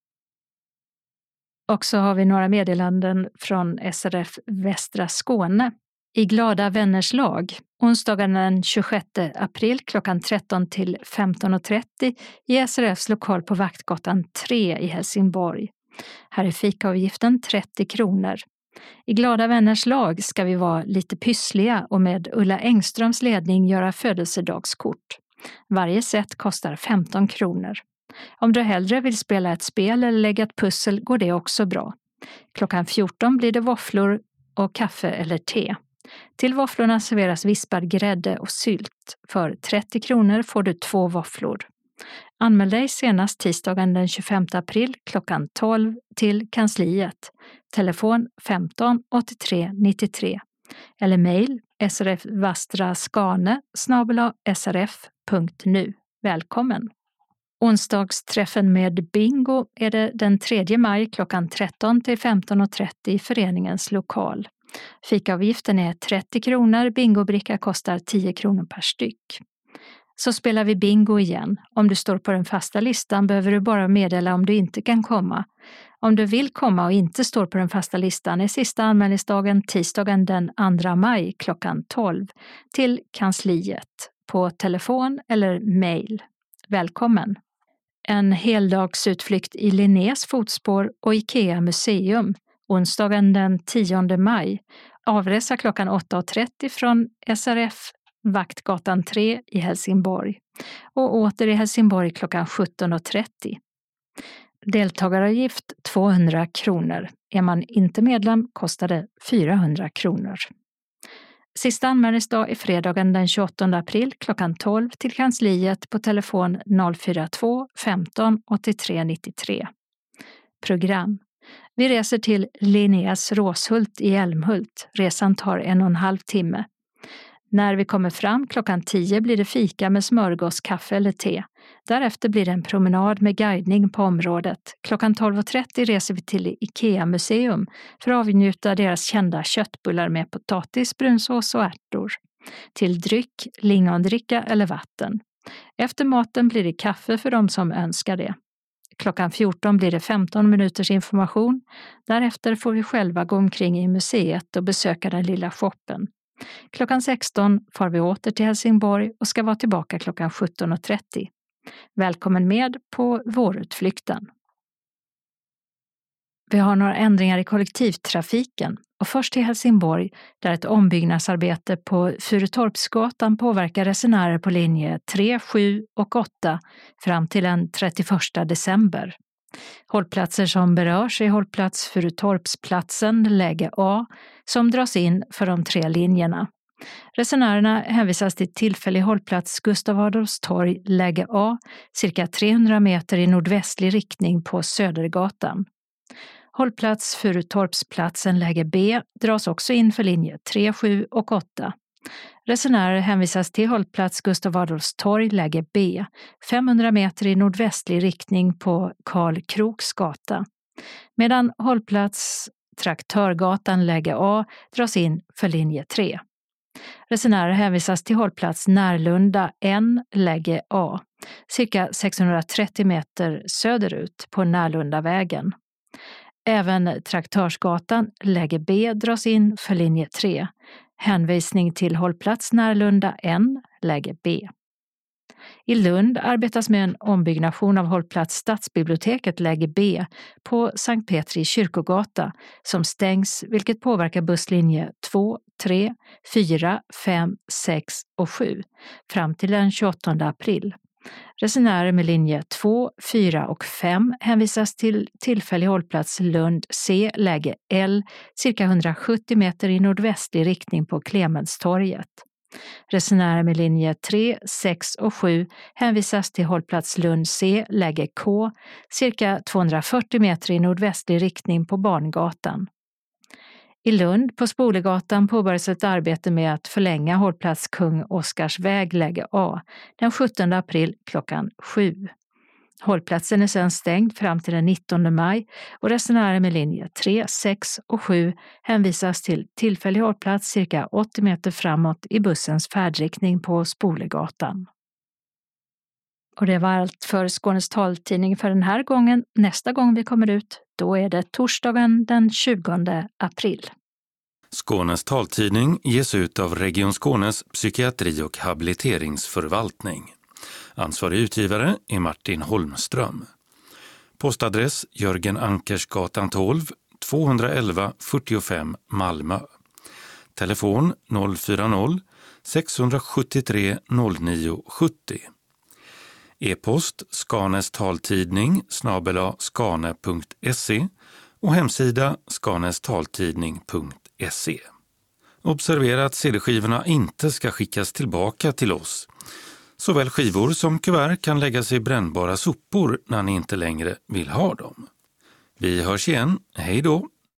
Och så har vi några meddelanden från S R F Västra Skåne. I Glada vänners lag, onsdagen den tjugosjätte april klockan tretton till femton och trettio i S R Fs lokal på Vaktgatan tre i Helsingborg. Här är fikaavgiften trettio kronor. I Glada vänners lag ska vi vara lite pyssliga och med Ulla Engströms ledning göra födelsedagskort. Varje set kostar femton kronor. Om du hellre vill spela ett spel eller lägga ett pussel går det också bra. Klockan fjorton blir det våfflor och kaffe eller te. Till våfflorna serveras vispad grädde och sylt. För trettio kronor får du två våfflor. Anmäl dig senast tisdagen den tjugofemte april klockan tolv till kansliet. Telefon femton åttiotre nittiotre eller mejl srfvastraskane snabel-a srf punkt nu. Välkommen! Onsdagsträffen med bingo är det den tredje maj klockan tretton till femton och trettio i föreningens lokal. Fikaavgiften är trettio kronor, bingobricka kostar tio kronor per styck. Så spelar vi bingo igen. Om du står på den fasta listan behöver du bara meddela om du inte kan komma. Om du vill komma och inte står på den fasta listan är sista anmälningsdagen tisdagen den andra maj klockan tolv till kansliet på telefon eller mejl. Välkommen! En heldagsutflykt i Linnés fotspår och Ikea museum onsdagen den tionde maj. Avresa klockan åtta och trettio från S R F Vaktgatan tre i Helsingborg och åter i Helsingborg klockan sjutton och trettio. Deltagaravgift tvåhundra kronor. Är man inte medlem kostar det fyrahundra kronor. Sista anmälningsdag är fredagen den tjugoåttonde april klockan tolv till kansliet på telefon noll fyra två femton åttiotre nittiotre. Program. Vi reser till Linneas Råshult i Älmhult. Resan tar en och en halv timme. När vi kommer fram klockan tio blir det fika med smörgås, kaffe eller te. Därefter blir det en promenad med guidning på området. Klockan tolv och trettio reser vi till IKEA-museum för att avnjuta deras kända köttbullar med potatis, brunsås och ärtor. Till dryck, lingondricka eller vatten. Efter maten blir det kaffe för de som önskar det. Klockan fjorton blir det femton minuters information. Därefter får vi själva gå omkring i museet och besöka den lilla shoppen. Klockan sexton far vi åter till Helsingborg och ska vara tillbaka klockan sjutton och trettio. Välkommen med på vårutflykten. Vi har några ändringar i kollektivtrafiken och först till Helsingborg där ett ombyggnadsarbete på Furutorpsgatan påverkar resenärer på linje tre, sju och åtta fram till den trettioförsta december. Hållplatser som berörs är hållplats Furutorpsplatsen, läge A, som dras in för de tre linjerna. Resenärerna hänvisas till tillfällig hållplats Gustav Adolfs torg, läge A, cirka trehundra meter i nordvästlig riktning på Södergatan. Hållplats Furutorpsplatsen, läge B, dras också in för linje tre, sju och åtta. Resenärer hänvisas till hållplats Gustav Adolfs torg, läge B, femhundra meter i nordvästlig riktning på Karl Kroks gata. Medan hållplats Traktörgatan, läge A, dras in för linje tre. Resenärer hänvisas till hållplats Närlunda N, läge A, cirka sexhundratrettio meter söderut på Närlundavägen. Även Traktörsgatan, läge B, dras in för linje tre. Hänvisning till hållplats Närlunda N, läge B. I Lund arbetas med en ombyggnation av hållplats Stadsbiblioteket, läge B, på Sankt Petri kyrkogata som stängs, vilket påverkar busslinje två, tre, fyra, fem, sex och sju fram till den tjugoåttonde april. Resenärer med linje två, fyra och fem hänvisas till tillfällig hållplats Lund C, läge L, cirka hundrasjuttio meter i nordvästlig riktning på Clemenstorget. Resenärer med linje tre, sex och sju hänvisas till hållplats Lund C, läge K, cirka tvåhundrafyrtio meter i nordvästlig riktning på Barngatan. I Lund på Spolegatan påbörjas ett arbete med att förlänga hållplats Kung Oscars väg, läge A, den sjuttonde april klockan sju. Hållplatsen är sedan stängd fram till den nittonde maj och resenärer med linje tre, sex och sju hänvisas till tillfällig hållplats cirka åttio meter framåt i bussens färdriktning på Spolegatan. Och det var allt för Skånes taltidning för den här gången. Nästa gång vi kommer ut, då är det torsdagen den tjugonde april. Skånes taltidning ges ut av Region Skånes psykiatri- och habiliteringsförvaltning. Ansvarig utgivare är Martin Holmström. Postadress Jörgen Ankersgatan tolv, tvåhundraelva fyrtiofem Malmö. Telefon noll fyra noll, sex sju tre, noll nio sju noll. E-post Skanes taltidning snabel-a skane punkt se och hemsida skanestaltidning punkt se. Observera att C D-skivorna inte ska skickas tillbaka till oss. Såväl skivor som kuvert kan läggas i brännbara sopor när ni inte längre vill ha dem. Vi hörs igen. Hej då!